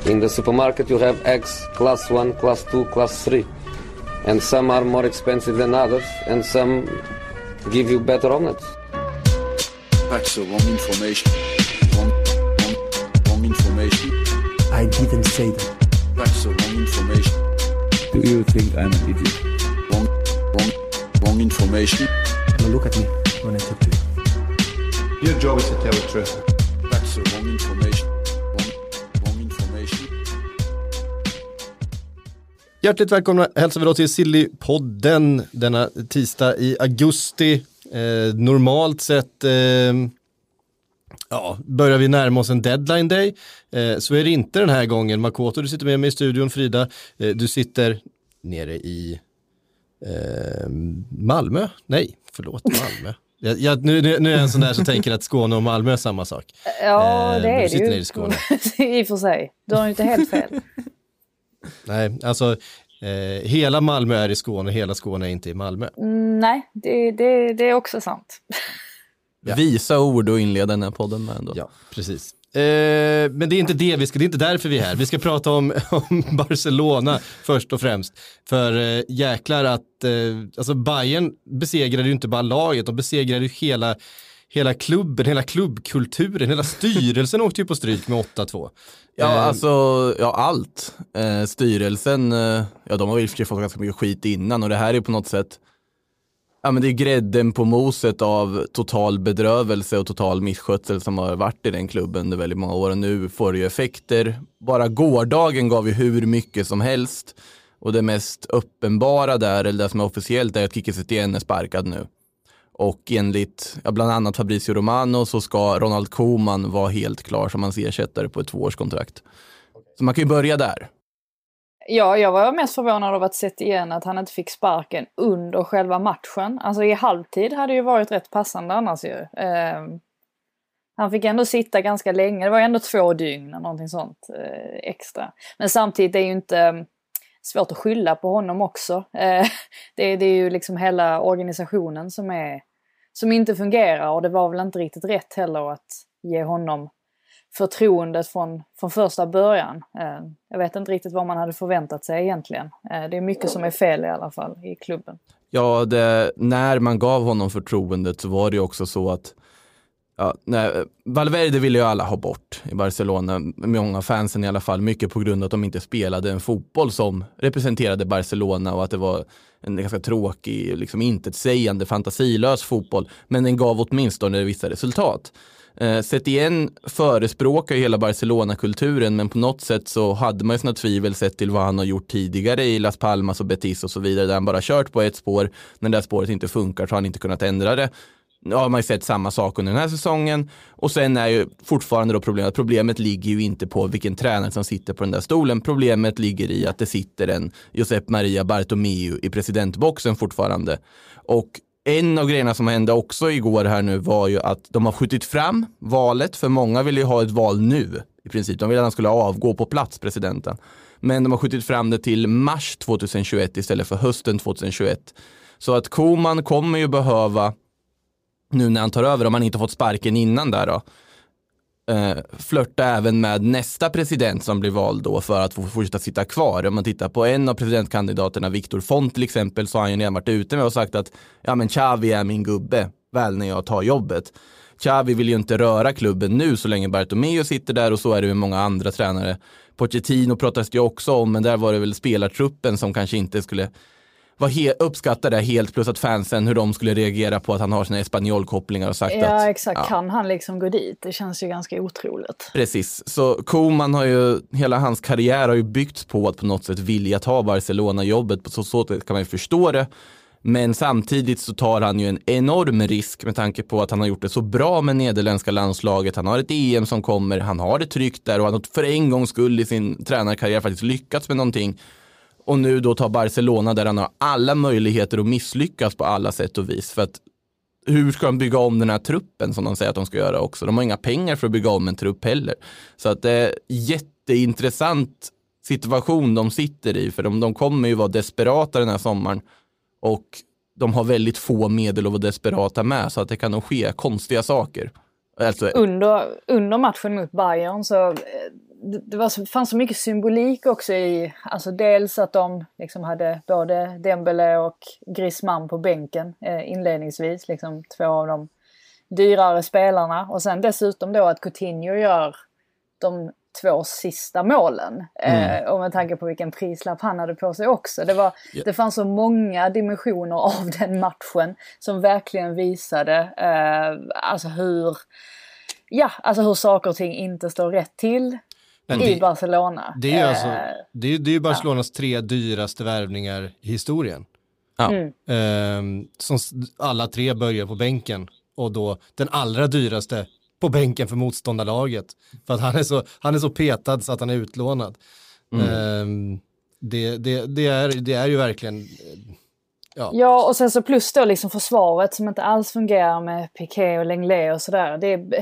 In the supermarket you have eggs class 1, class 2, class 3. And some are more expensive than others, and some give you better omelets. That's the wrong information. Wrong information. I didn't say that. That's the wrong information. Do you think I'm an idiot? Wrong information. Now look at me when I talk to you. Your job is to tell the truth. That's the wrong information. Wrong information. Hjärtligt välkomna hälsar vi då till Sillypodden denna tisdag i augusti. Normalt sett börjar vi närma oss en deadline day. Så är det inte den här gången. Makoto, du sitter med mig i studion. Frida, du sitter nere i Malmö. Nej, förlåt, Malmö. Nu är jag en sån där som tänker att Skåne och Malmö är samma sak. Ja, det är det ju. I Skåne. I och för sig. Du har ju inte helt fel. Nej, alltså hela Malmö är i Skåne, hela Skåne är inte i Malmö. Nej, det är också sant. Ja. Visa ord och inleda den här podden med ändå. Ja, precis. Men det är inte det det är inte därför vi är här. Vi ska prata om Barcelona först och främst. För jäklar att alltså Bayern besegrade ju inte bara laget, de besegrade ju hela klubben, hela klubbkulturen, hela styrelsen åkte ju på stryk med 8-2. Allt. Styrelsen, de har ju fått ganska mycket skit innan och det här är på något sätt, men det är grädden på moset av total bedrövelse och total misskötsel som har varit i den klubben under väldigt många år och nu får det ju effekter. Bara gårdagen gav ju hur mycket som helst och det mest uppenbara där, eller det som är officiellt, är att Quique Setién är sparkad nu. Och enligt bland annat Fabrizio Romano så ska Ronald Koeman vara helt klar som hans ersättare på ett 2-årskontrakt. Så man kan ju börja där. Ja, jag var mest förvånad av att sett igen att han inte fick sparken under själva matchen. Alltså i halvtid hade ju varit rätt passande annars ju. Han fick ändå sitta ganska länge. Det var ändå 2 dygn eller någonting sånt extra. Men samtidigt är det ju inte svårt att skylla på honom också. Det är ju liksom hela organisationen som inte fungerar. Och det var väl inte riktigt rätt heller att ge honom förtroendet från första början. Jag vet inte riktigt vad man hade förväntat sig egentligen. Det är mycket som är fel i alla fall i klubben. Ja, när man gav honom förtroendet så var det också så att Valverde ville ju alla ha bort i Barcelona, många fansen i alla fall, mycket på grund av att de inte spelade en fotboll som representerade Barcelona och att det var en ganska tråkig, liksom intetsägande, fantasilös fotboll, men den gav åtminstone vissa resultat. Setién förespråkar ju hela Barcelona-kulturen, men på något sätt så hade man ju sina tvivel sett till vad han har gjort tidigare i Las Palmas och Betis och så vidare, där han bara kört på ett spår. När det där spåret inte funkar så har han inte kunnat ändra det. Nu har man ju sett samma sak under den här säsongen och sen är ju fortfarande då problemet ligger ju inte på vilken tränare som sitter på den där stolen. Problemet ligger i att det sitter en Josep Maria Bartomeu i presidentboxen fortfarande. Och en av grejerna som hände också igår här nu var ju att de har skjutit fram valet, för många vill ju ha ett val nu i princip. De ville att han skulle avgå på plats, presidenten. Men de har skjutit fram det till mars 2021 istället för hösten 2021. Så att Koeman kommer ju behöva, nu när han tar över, om han inte fått sparken innan där då, flörta även med nästa president som blir vald då för att få fortsätta sitta kvar. Om man tittar på en av presidentkandidaterna, Victor Font till exempel, så har han ju redan varit ute med och sagt att men Xavi är min gubbe väl när jag tar jobbet. Xavi vill ju inte röra klubben nu så länge Bartomeu sitter där, och så är det med många andra tränare. Pochettino pratas det ju också om, men där var det väl spelartruppen som kanske inte skulle uppskattar det helt, plus att fansen, hur de skulle reagera på att han har sina espanjolkopplingar och sagt att... Ja, exakt. Kan han liksom gå dit? Det känns ju ganska otroligt. Precis. Så Koeman har ju, hela hans karriär har ju byggts på att på något sätt vilja ta Barcelona-jobbet. På så kan man ju förstå det. Men samtidigt så tar han ju en enorm risk med tanke på att han har gjort det så bra med nederländska landslaget. Han har ett EM som kommer, han har det tryggt där och han har för en gångs skull i sin tränarkarriär faktiskt lyckats med någonting. Och nu då tar Barcelona där han har alla möjligheter att misslyckas på alla sätt och vis. För att hur ska de bygga om den här truppen som de säger att de ska göra också? De har inga pengar för att bygga om en trupp heller. Så att det är jätteintressant situation de sitter i. För de kommer ju vara desperata den här sommaren. Och de har väldigt få medel att vara desperata med. Så att det kan nog ske konstiga saker. Alltså, under matchen mot Bayern så fanns så mycket symbolik också i, alltså dels att de liksom hade både Dembélé och Griezmann på bänken inledningsvis, liksom 2 av de dyrare spelarna, och sen dessutom då att Coutinho gör de 2 sista målen och med tanke på vilken prislapp han hade på sig också. Det fanns så många dimensioner av den matchen som verkligen visade alltså hur saker och ting inte står rätt till i Barcelona. Det är ju Barcelonas 3 dyraste värvningar i historien. Ja. Som alla 3 börjar på bänken, och då den allra dyraste på bänken för motståndarlaget. För att han är så petad så att han är utlånad. Det är ju verkligen... Ja, och sen så plus då liksom försvaret som inte alls fungerar med Piqué och Lenglet och sådär.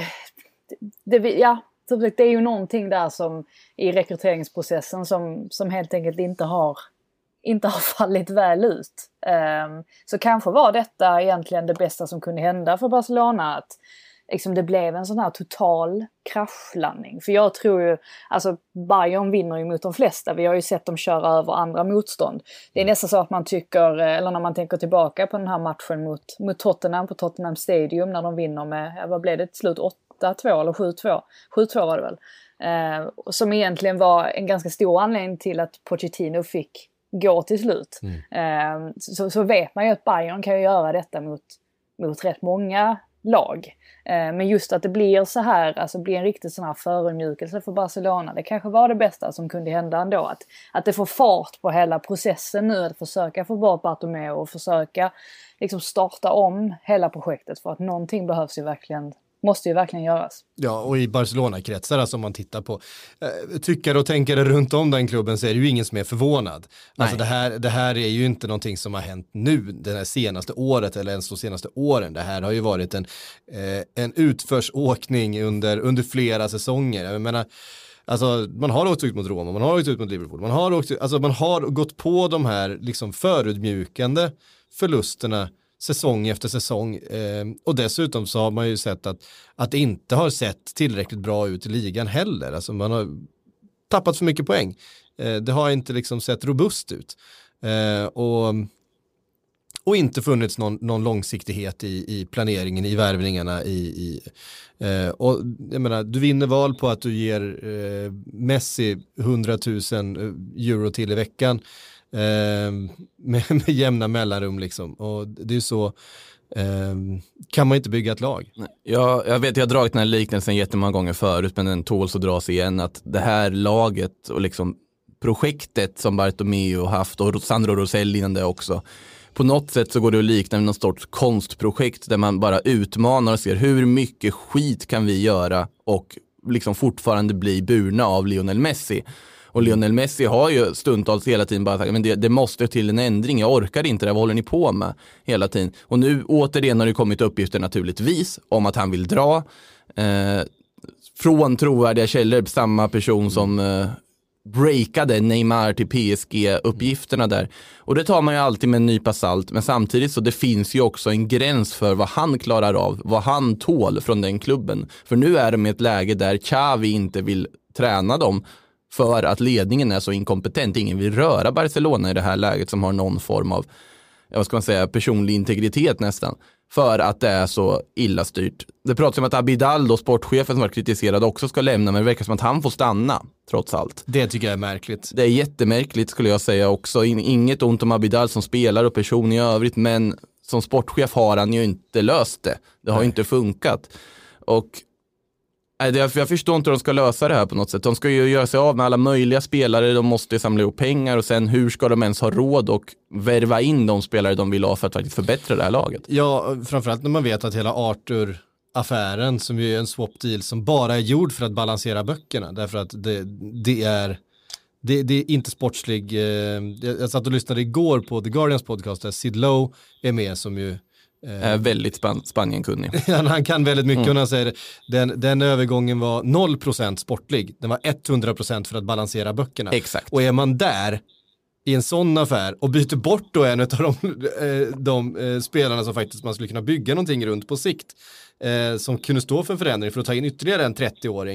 Det är ju någonting där som i rekryteringsprocessen som helt enkelt inte har fallit väl ut. Så kanske var detta egentligen det bästa som kunde hända för Barcelona, att liksom det blev en sån här total kraschlandning. För jag tror ju, alltså Bayern vinner ju mot de flesta. Vi har ju sett dem köra över andra motstånd. Det är nästan så att man tycker, eller när man tänker tillbaka på den här matchen mot Tottenham på Tottenham Stadium, när de vinner med, vad blev det till slut, 8-2 eller 7-2? 7-2 var det väl. Som egentligen var en ganska stor anledning till att Pochettino fick gå till slut. Så vet man ju att Bayern kan ju göra detta mot rätt många lag. Men just att det blir så här, alltså blir en riktigt sån här förödmjukelse för Barcelona, det kanske var det bästa som kunde hända ändå, att det får fart på hela processen nu, att försöka få bort Bartomeu och försöka liksom starta om hela projektet, för att någonting måste ju verkligen göras. Ja, och i Barcelona-kretsar, alltså om man tittar på tyckare och tänkare runt om den klubben, så är det ju ingen som är förvånad. Nej. Alltså det här är ju inte någonting som har hänt nu, det här senaste året eller ens de senaste åren. Det här har ju varit en utförsåkning under flera säsonger. Jag menar, alltså man har åkt ut mot Roma, man har åkt ut mot Liverpool, man har gått på de här liksom förödmjukande förlusterna säsong efter säsong, och dessutom så har man ju sett att det inte har sett tillräckligt bra ut i ligan heller. Alltså man har tappat för mycket poäng. Det har inte liksom sett robust ut, och inte funnits någon långsiktighet i planeringen, i värvningarna, och jag menar, du vinner val på att du ger Messi 100 000 euro till i veckan med jämna mellanrum liksom. Och det är ju så, kan man inte bygga ett lag. Jag vet, jag har dragit den här liknelsen jättemånga gånger förut, men den tåls att dras igen, att det här laget och liksom projektet som Bartomeu har haft, och Sandro Rosell innan det också, på något sätt så går det att likna med någon sorts konstprojekt där man bara utmanar och ser hur mycket skit kan vi göra och liksom fortfarande bli burna av Lionel Messi. Och Lionel Messi har ju stundtals hela tiden bara sagt, men det måste till en ändring, jag orkar inte det, vad håller ni på med hela tiden? Och nu återigen har det kommit uppgifter naturligtvis om att han vill dra från trovärdiga källor, samma person som breakade Neymar till PSG-uppgifterna där. Och det tar man ju alltid med en nypa salt, men samtidigt så det finns ju också en gräns för vad han klarar av, vad han tål från den klubben. För nu är de i ett läge där Xavi inte vill träna dem för att ledningen är så inkompetent. Ingen vill röra Barcelona i det här läget som har någon form av, vad ska man säga, personlig integritet nästan. För att det är så illa styrt. Det pratas om att Abidal, då sportchefen som var kritiserad, också ska lämna, men det verkar som att han får stanna trots allt. Det tycker jag är märkligt. Det är jättemärkligt skulle jag säga också. Inget ont om Abidal som spelare och person i övrigt, men som sportchef har han ju inte löst det. Det har ju inte funkat. Och jag förstår inte hur de ska lösa det här på något sätt. De ska ju göra sig av med alla möjliga spelare, de måste samla ihop pengar, och sen hur ska de ens ha råd och värva in de spelare de vill ha för att faktiskt förbättra det här laget? Ja, framförallt när man vet att hela Arthur-affären, som ju är en swap-deal som bara är gjord för att balansera böckerna, därför att det är inte sportslig. Jag satt och lyssnade igår på The Guardians podcast där Sid Lowe är med, som ju är väldigt Spanien-kunnig. Han kan väldigt mycket, och han säger den övergången var 0% sportlig. Den var 100% för att balansera böckerna. Exakt. Och är man där i en sån affär och byter bort då en av de spelarna som faktiskt man skulle kunna bygga någonting runt på sikt, som kunde stå för förändring för att ta in ytterligare en 30-åring,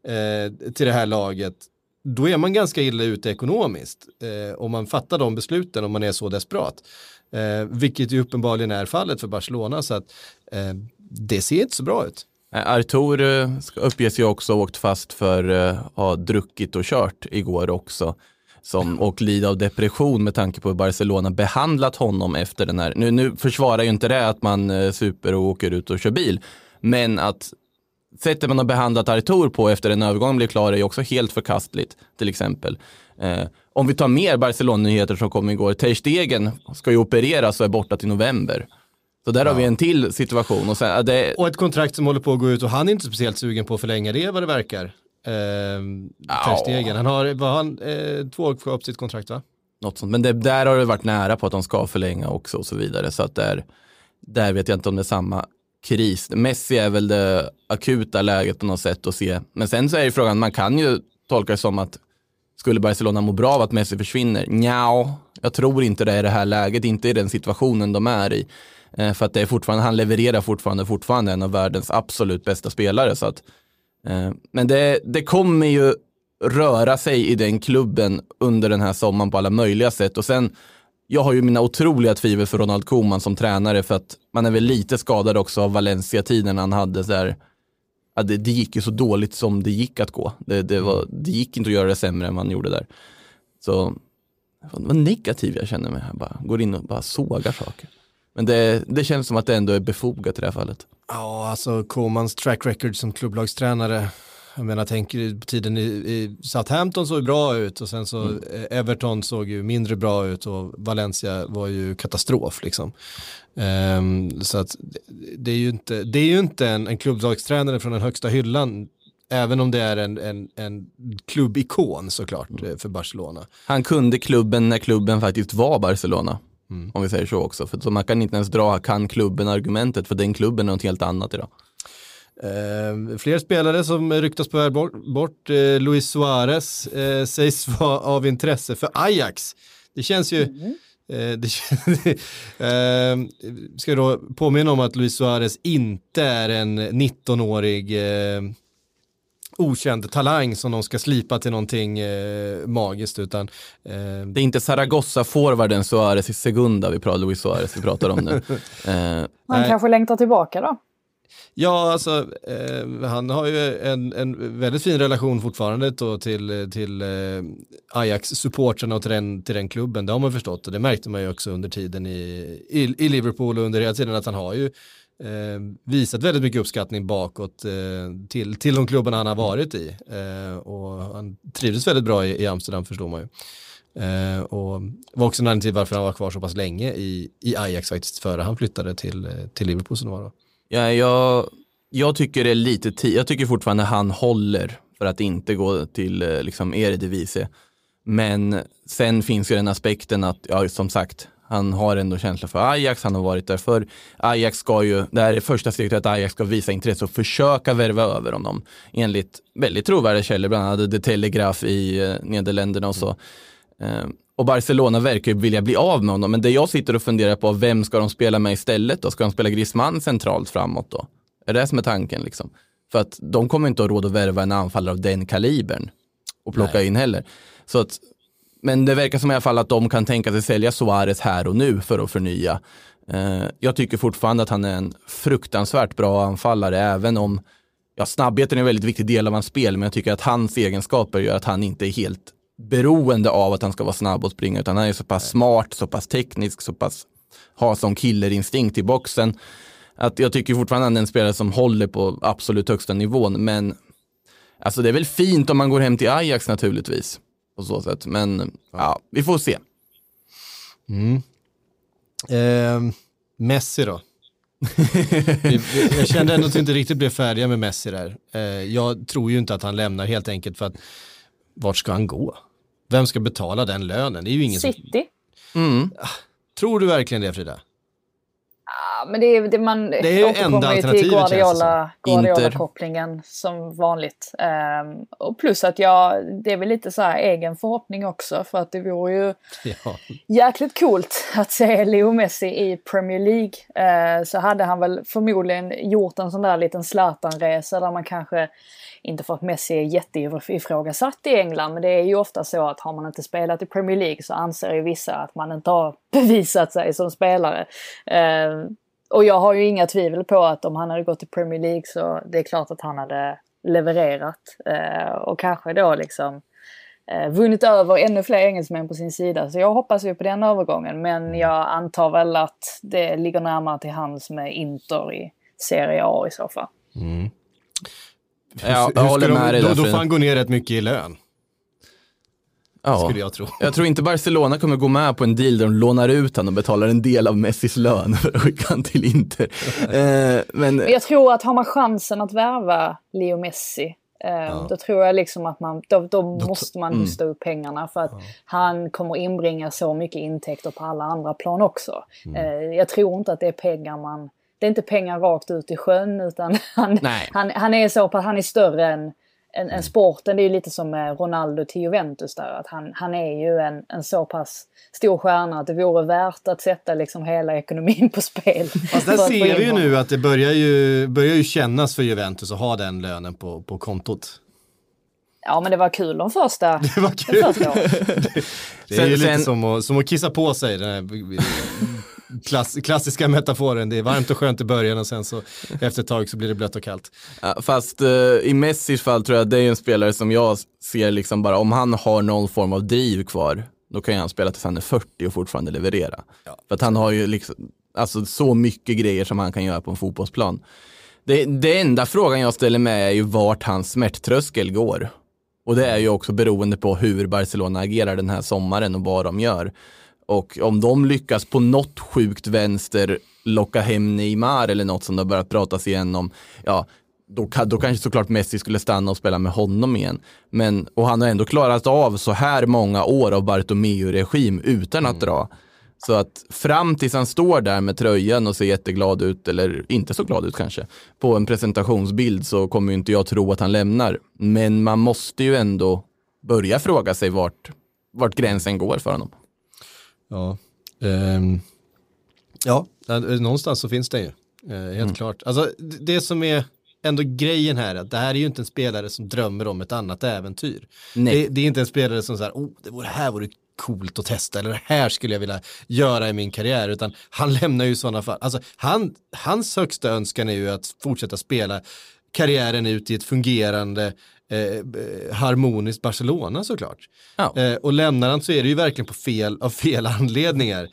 till det här laget, då är man ganska illa ute ekonomiskt. Om man fattar de besluten, om man är så desperat. Vilket ju uppenbarligen är fallet för Barcelona, så att det ser inte så bra ut. Artur uppges ju också åkt fast för att ha druckit och kört igår också. Och lida av depression med tanke på hur Barcelona behandlat honom efter den här. Nu försvarar ju inte det att man super och åker ut och kör bil. Men att sättet man har behandlat Artur på efter en övergång blir klar är ju också helt förkastligt, till exempel. Om vi tar mer Barcelona-nyheter som kom igår. Ter Stegen ska ju opereras och är borta till november. Så där har vi en till situation. Och ett kontrakt som håller på att gå ut, och han är inte speciellt sugen på att förlänga det, vad det verkar. Ter Stegen. Han har 2 år kvar på sitt kontrakt, va? Något sånt. Men där har det varit nära på att de ska förlänga också och så vidare. Så att där vet jag inte om det är samma kris. Messi är väl det akuta läget på något sätt att se. Men sen så är det frågan, man kan ju tolka det som att skulle Barcelona må bra av att Messi försvinner? Nja, jag tror inte det är det här läget, inte i den situationen de är i. För att det är fortfarande, han levererar fortfarande en av världens absolut bästa spelare. Så att, men det kommer ju röra sig i den klubben under den här sommaren på alla möjliga sätt. Och sen, jag har ju mina otroliga tvivel för Ronald Koeman som tränare, för att man är väl lite skadad också av Valencia-tiden han hade så här. Ja, det gick ju så dåligt som det gick att gå. Det gick inte att göra det sämre än man gjorde där. Så det var negativ jag känner mig. Jag bara går in och bara sågar saker. Men det känns som att det ändå är befogat i det här fallet. Ja, alltså Koemans track record som klubblagstränare. Jag menar, tänker på tiden i Southampton såg ju bra ut, och sen så Everton såg ju mindre bra ut, och Valencia var ju katastrof liksom. Så att det är ju inte en klubbdagstränare från den högsta hyllan, även om det är en klubbikon såklart för Barcelona. Han kunde klubben när klubben faktiskt var Barcelona, om vi säger så också. För så man kan inte ens dra kan klubben argumentet, för den klubben är något helt annat idag. Fler spelare som ryktas på väg bort. Luis Suarez sägs vara av intresse för Ajax. Det känns ju ska då påminna om att Luis Suarez inte är en 19-årig okänd talang som de ska slipa till någonting magiskt, utan det är inte Zaragoza-forwarden Suarez i Segunda Luis Suarez vi pratar om nu. Han kanske längtar tillbaka då? Ja, alltså han har ju en väldigt fin relation fortfarande då till Ajax-supporterna och till den klubben. Det har man förstått, och det märkte man ju också under tiden i Liverpool, och under hela tiden att han har ju visat väldigt mycket uppskattning bakåt till de klubbarna han har varit i. Och han trivdes väldigt bra i Amsterdam, förstår man ju. Och var också en anledning till varför han var kvar så pass länge i Ajax faktiskt, före han flyttade till Liverpool som det var då. Ja, jag tycker det är lite jag tycker fortfarande han håller för att inte gå till liksom Eredivisie. Men sen finns ju den aspekten att, ja, som sagt, han har ändå känsla för Ajax, han har varit där för Ajax ska ju, det här är första steget att Ajax ska visa intresse och försöka värva över honom. Enligt väldigt trovärdiga källor, bland annat The Telegraph i Nederländerna och så. Och Barcelona verkar ju vilja bli av med honom. Men det jag sitter och funderar på, vem ska de spela med istället då? Ska de spela Griezmann centralt framåt då? Är det som är tanken liksom? För att de kommer inte att ha råd att värva en anfallare av den kalibern och plocka in heller. Så att, men det verkar som i alla fall att de kan tänka sig sälja Suarez här och nu för att förnya. Jag tycker fortfarande att han är en fruktansvärt bra anfallare, även om snabbheten är en väldigt viktig del av hans spel, men jag tycker att hans egenskaper gör att han inte är helt beroende av att han ska vara snabb och springa, utan han är så pass smart, så pass teknisk, så pass har som killerinstinkt i boxen, att jag tycker fortfarande att han är en spelare som håller på absolut högsta nivån. Men alltså det är väl fint om man går hem till Ajax naturligtvis på så sätt, men ja, vi får se. Messi då? Jag kände ändå att vi inte riktigt blev färdiga med Messi där. Jag tror ju inte att han lämnar, helt enkelt för att vart ska han gå? Vem ska betala den lönen? Det är ju ingen City. Tror du verkligen det, Frida? Ja, men det är ju enda alternativet, till känns det som. Guardiola-kopplingen som vanligt. Och plus att det är väl lite så här egen förhoppning också, för att det vore ju jäkligt coolt att se Leo Messi i Premier League. Så hade han väl förmodligen gjort en sån där liten Zlatan-resa där man kanske inte för att Messi är jätteifrågasatt i England, men det är ju ofta så att har man inte spelat i Premier League så anser ju vissa att man inte har bevisat sig som spelare. Och jag har ju inga tvivel på att om han hade gått till Premier League så det är klart att han hade levererat och kanske då liksom vunnit över ännu fler engelsmän på sin sida. Så jag hoppas ju på den övergången, men jag antar väl att det ligger närmare till hands med Inter i Serie A i så fall. Mm. Jag håller med dig. Då får han gå ner rätt mycket i lön. Ja. Skulle jag tro. Jag tror inte Barcelona kommer gå med på en deal där de lånar ut han och betalar en del av Messis lön för att skicka han till Inter. Men jag tror att har man chansen att värva Leo Messi, då tror jag liksom att då måste man hosta upp pengarna, för att han kommer inbringa så mycket intäkter på alla andra plan också. Jag tror inte att det är pengar det är inte pengar rakt ut i sjön, utan han är så pass, han är större än sporten. Det är ju lite som Ronaldo till Juventus där, att han är ju en så pass stor stjärna att det vore värt att sätta liksom hela ekonomin på spel. Fast där ser vi ju nu att det börjar ju kännas för Juventus att ha den lönen på kontot. Ja, men det var kul de första. Det var kul. Det är ju lite som att kissa på sig, den här klassiska metaforen. Det är varmt och skönt i början och sen så efter ett tag så blir det blött och kallt. Ja, fast i Messis fall tror jag det är en spelare som jag ser liksom bara, om han har någon form av driv kvar, då kan han spela tills han är 40 och fortfarande leverera. Ja. För att han har ju liksom, alltså så mycket grejer som han kan göra på en fotbollsplan. Det enda frågan jag ställer med är ju vart hans smärttröskel går. Och det är ju också beroende på hur Barcelona agerar den här sommaren och vad de gör. Och om de lyckas på något sjukt vänster locka hem Neymar eller något som det har börjat pratas igen om, ja, då kanske såklart Messi skulle stanna och spela med honom igen. Och han har ändå klarat av så här många år av Bartomeu-regim utan att dra. Så att fram tills han står där med tröjan och ser jätteglad ut, eller inte så glad ut kanske, på en presentationsbild, så kommer ju inte jag tro att han lämnar. Men man måste ju ändå börja fråga sig vart gränsen går för honom. Ja, någonstans så finns det ju. Helt klart. Alltså, det som är ändå grejen här, att det här är ju inte en spelare som drömmer om ett annat äventyr. Det är inte en spelare som säger, det här vore coolt att testa, eller det här skulle jag vilja göra i min karriär, utan han lämnar ju i sådana fall. Alltså, hans högsta önskan är ju att fortsätta spela karriären ut i ett fungerande harmoniskt Barcelona, såklart. Ja. Och lämnar han så är det ju verkligen av fel anledningar.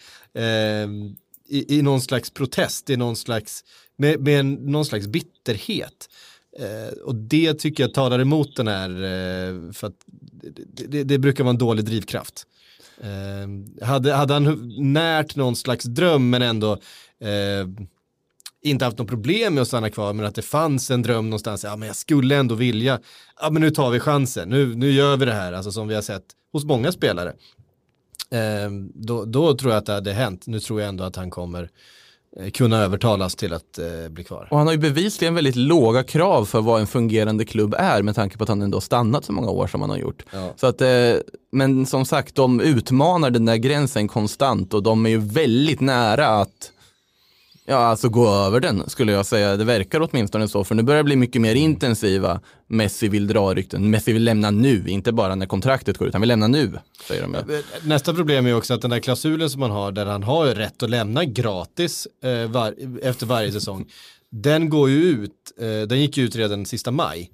I någon slags protest, i någon slags med någon slags bitterhet. Och det tycker jag talar emot den här, för att det brukar vara en dålig drivkraft. Hade han närt någon slags dröm, men ändå inte haft något problem med att stanna kvar, men att det fanns en dröm någonstans, men jag skulle ändå vilja, men nu tar vi chansen, nu gör vi det här, alltså som vi har sett hos många spelare. Då tror jag att det hade hänt. Nu tror jag ändå att han kommer kunna övertalas till att bli kvar. Och han har ju bevisligen väldigt låga krav för vad en fungerande klubb är, med tanke på att han ändå stannat så många år som han har gjort. Ja. Så att, men som sagt, de utmanar den där gränsen konstant, och de är ju väldigt nära att gå över den, skulle jag säga. Det verkar åtminstone så, för nu börjar det bli mycket mer intensiva. Messi vill dra rykten. Messi vill lämna nu, inte bara när kontraktet går ut. Han vill lämna nu, säger de. Nästa problem är också att den där klausulen som man har, där han har rätt att lämna gratis efter varje säsong, den går ju ut, den gick ut redan sista maj.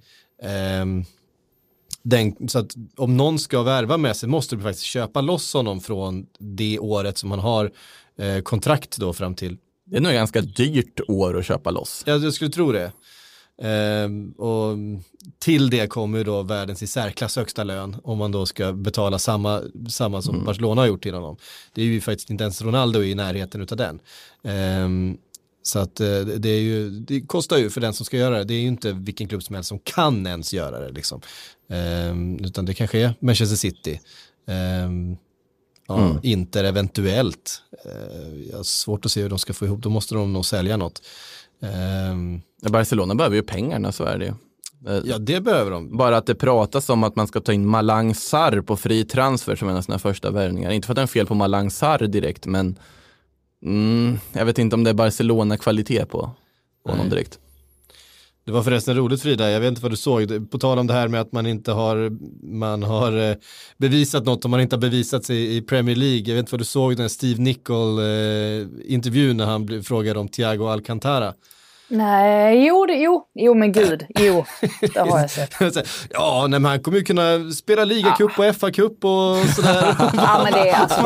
Så att om någon ska värva Messi måste du faktiskt köpa loss honom från det året som han har kontrakt då fram till. Det är nog ganska dyrt år att köpa loss. Ja, jag skulle tro det. Och till det kommer ju då världens i särklass högsta lön, om man då ska betala samma som Barcelona har gjort till honom. Det är ju faktiskt inte ens Ronaldo i närheten utav den. Så att det kostar ju för den som ska göra det. Det är ju inte vilken klubb som helst som kan ens göra det liksom. Utan det kanske är Manchester City. Inter eventuellt. Jag har svårt att se hur de ska få ihop. Då måste de nog sälja något. Barcelona behöver ju pengarna, så är det ju. Ja, det behöver de. Bara att det pratas om att man ska ta in Malang Sarr på fri transfer som en av sina första värvningar. Inte för att det är fel på Malang Sarr direkt, men jag vet inte om det är Barcelona-kvalitet på honom direkt. Det var förresten roligt, Frida, jag vet inte vad du såg, på tal om det här med att man har bevisat något om man inte har bevisat sig i Premier League. Jag vet inte vad du såg den Steve Nicol intervjun när han frågade om Thiago Alcantara. Nej, jo men gud, det har jag sett. Ja, men han kommer ju kunna spela ligacup och FA-cup och sådär. Ja, men det är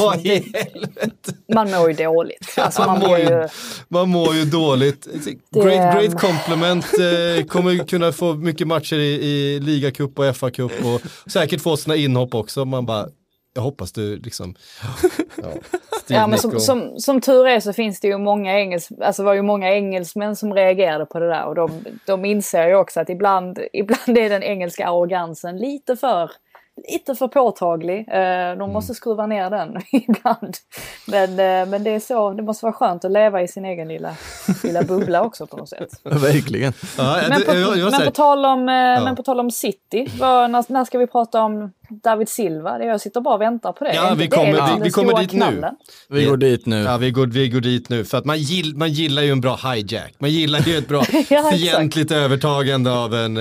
man mår ju dåligt. Alltså, man mår ju dåligt. Great compliment. Kommer kunna få mycket matcher i ligacup och FA-cup och säkert få sina inhopp också. Man bara, jag hoppas du liksom... Ja, men som tur är så finns det ju många var ju många engelsmän som reagerade på det där, och de inser ju också att ibland är den engelska arrogansen lite för påtaglig. De måste skruva ner den ibland. Men det är så, det måste vara skönt att leva i sin egen lilla bubbla också på något sätt. Verkligen. Men på tal om City, när ska vi prata om David Silva? Jag sitter bara och väntar på det. Ja, vi kommer dit nu. Vi går dit nu. Ja, vi går dit nu. För att man gillar ju en bra hijack. Man gillar ju ett bra fientligt övertagande av en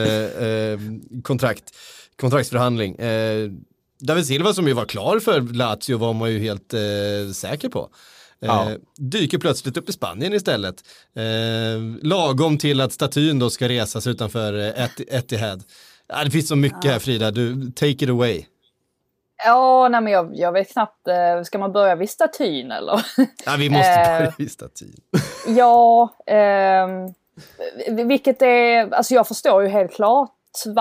kontraktsförhandling. David Silva, som ju var klar för Lazio, var man ju helt säker på. Dyker plötsligt upp i Spanien istället. Lagom till att statyn då ska resas utanför Etihad. Det finns så mycket här, Frida. Du, take it away. Ja, nej, men jag vet knappt. Ska man börja vid statyn eller? Ja, vi måste börja vid statyn. Ja, vilket är... Alltså jag förstår ju helt klart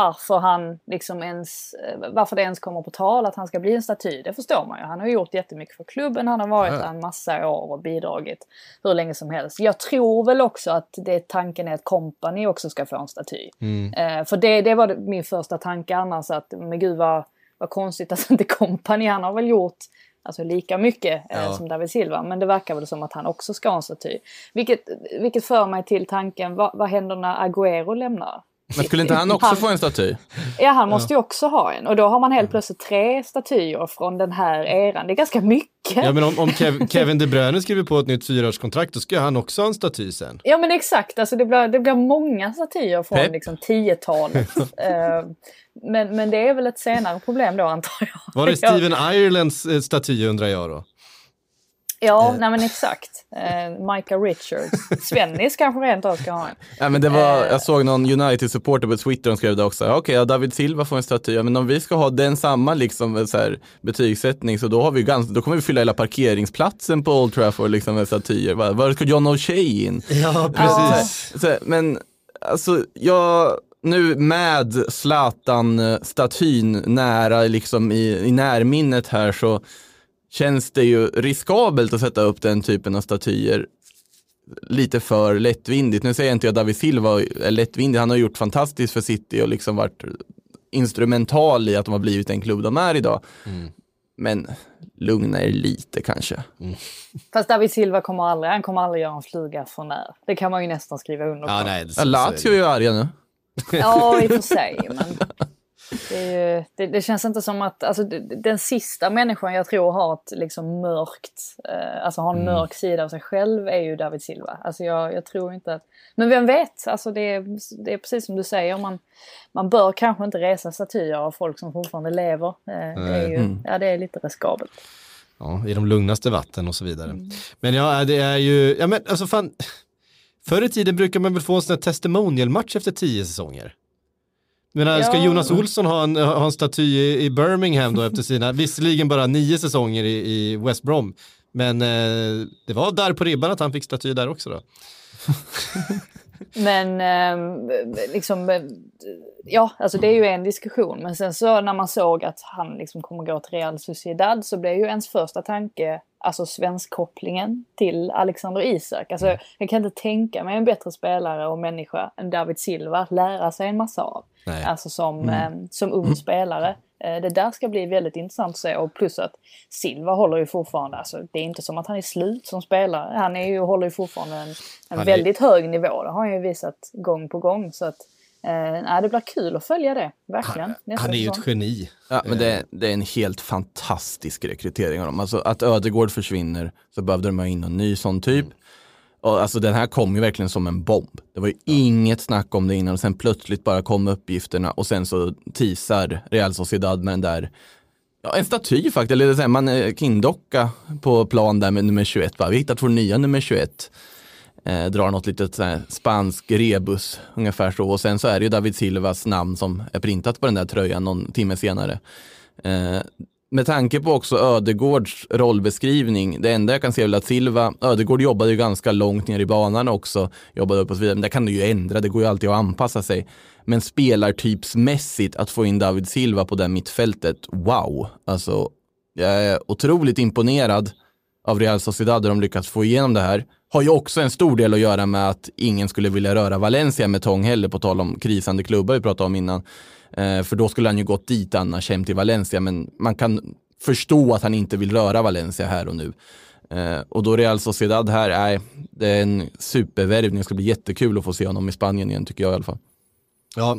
varför det ens kommer på tal att han ska bli en staty. Det förstår man ju. Han har gjort jättemycket för klubben. Han har varit en massa år och bidragit hur länge som helst. Jag tror väl också att tanken är att Kompany också ska få en staty. För det var min första tanke annars, att men gud vad konstigt att inte Kompany, han har väl gjort alltså lika mycket som David Silva, men det verkar väl som att han också ska ha en staty. Vilket för mig till tanken, vad händer när Agüero lämnar? Men skulle inte han också få en staty? Ja, han måste ju också ha en. Och då har man helt plötsligt 3 statyer från den här eran. Det är ganska mycket. Ja, men om Kevin De Bruyne skriver på ett nytt 4-årskontrakt, då ska han också ha en staty sen. Ja, men exakt. Alltså det blir många statyer från liksom 10-talet. Men det är väl ett senare problem då, antar jag. Var det Steven Irelands staty, undrar jag då? Ja, nej men exakt. Micah Richards. Svennis kanske rent av ska ha en. Ja, men det var, jag såg någon United-supporter på Twitter, och skrev det också. Okej, David Silva får en staty. Men om vi ska ha den samma liksom, så här, betygssättning, så då kommer vi fylla hela parkeringsplatsen på Old Trafford liksom, med statyer. Var ska John O'Shea in? Ja, precis. Men alltså, nu med Zlatan-statyn nära liksom, i närminnet här, så känns det ju riskabelt att sätta upp den typen av statyer lite för lättvindigt. Nu säger jag inte att David Silva är lättvindig. Han har gjort fantastiskt för City och liksom varit instrumental i att de har blivit en klubb de är idag. Men lugna er lite kanske. Fast David Silva kommer aldrig göra en fluga för när. Det kan man ju nästan skriva under på. Ja, nej, Lazio är ju arga nu. Ja, i och för sig, men det känns inte som att alltså, den sista människan jag tror har ett liksom mörkt, alltså har en mörk sida av sig själv, är ju David Silva. Alltså jag tror inte att, men vem vet, alltså det är precis som du säger, man bör kanske inte resa statyer av folk som fortfarande lever. Det är ju, det är lite riskabelt. Ja, i de lugnaste vatten och så vidare. Men ja, det är ju, ja men alltså fan, förr i tiden brukar man väl få en sån här testimonial-match efter 10 säsonger. Men ska Jonas Olsson ha en staty i Birmingham då efter sina, visserligen bara 9 säsonger i West Brom, men det var där på ribban att han fick staty där också då. Men liksom, ja, alltså det är ju en diskussion, men sen så när man såg att han liksom kommer gå till Real Sociedad, så blev ju ens första tanke alltså svenskkopplingen till Alexander Isak. Alltså jag kan inte tänka mig en bättre spelare och människa än David Silva att lära sig en massa av. Alltså som ung spelare. Det där ska bli väldigt intressant att se. Och plus att Silva håller ju fortfarande, alltså, det är inte som att han är slut som spelare. Han håller ju fortfarande en väldigt hög nivå. Det har han ju visat gång på gång. Så att det blir kul att följa det, verkligen. Han är ju ett geni. Ja, men det är en helt fantastisk rekrytering av dem. Alltså att Ödegård försvinner så behövde de ha in en ny sån typ. Och alltså den här kom ju verkligen som en bomb. Det var ju inget snack om det innan och sen plötsligt bara kom uppgifterna och sen så teasar Real Sociedad med den där, en staty faktiskt, eller så här, man kindocka på plan där med nummer 21. Va? Vi hittat vår nya nummer 21. Drar något litet så här spansk rebus ungefär så, och sen så är det ju David Silvas namn som är printat på den där tröjan någon timme senare. Med tanke på också Ödegårds rollbeskrivning, det enda jag kan se är att Ödegård jobbade ju ganska långt ner i banan också, jobbade upp och så vidare, men det kan du ju ändra, det går ju alltid att anpassa sig. Men spelartypsmässigt att få in David Silva på det mittfältet, wow! Alltså, jag är otroligt imponerad av Real Sociedad där de lyckats få igenom det här. Har ju också en stor del att göra med att ingen skulle vilja röra Valencia med tång heller, på tal om krisande klubbar vi pratade om innan. För då skulle han ju gått dit annars hem till Valencia, men man kan förstå att han inte vill röra Valencia här och nu. Och då Real Sociedad här, det är en supervärvning. Det ska bli jättekul att få se honom i Spanien igen, tycker jag i alla fall. Ja,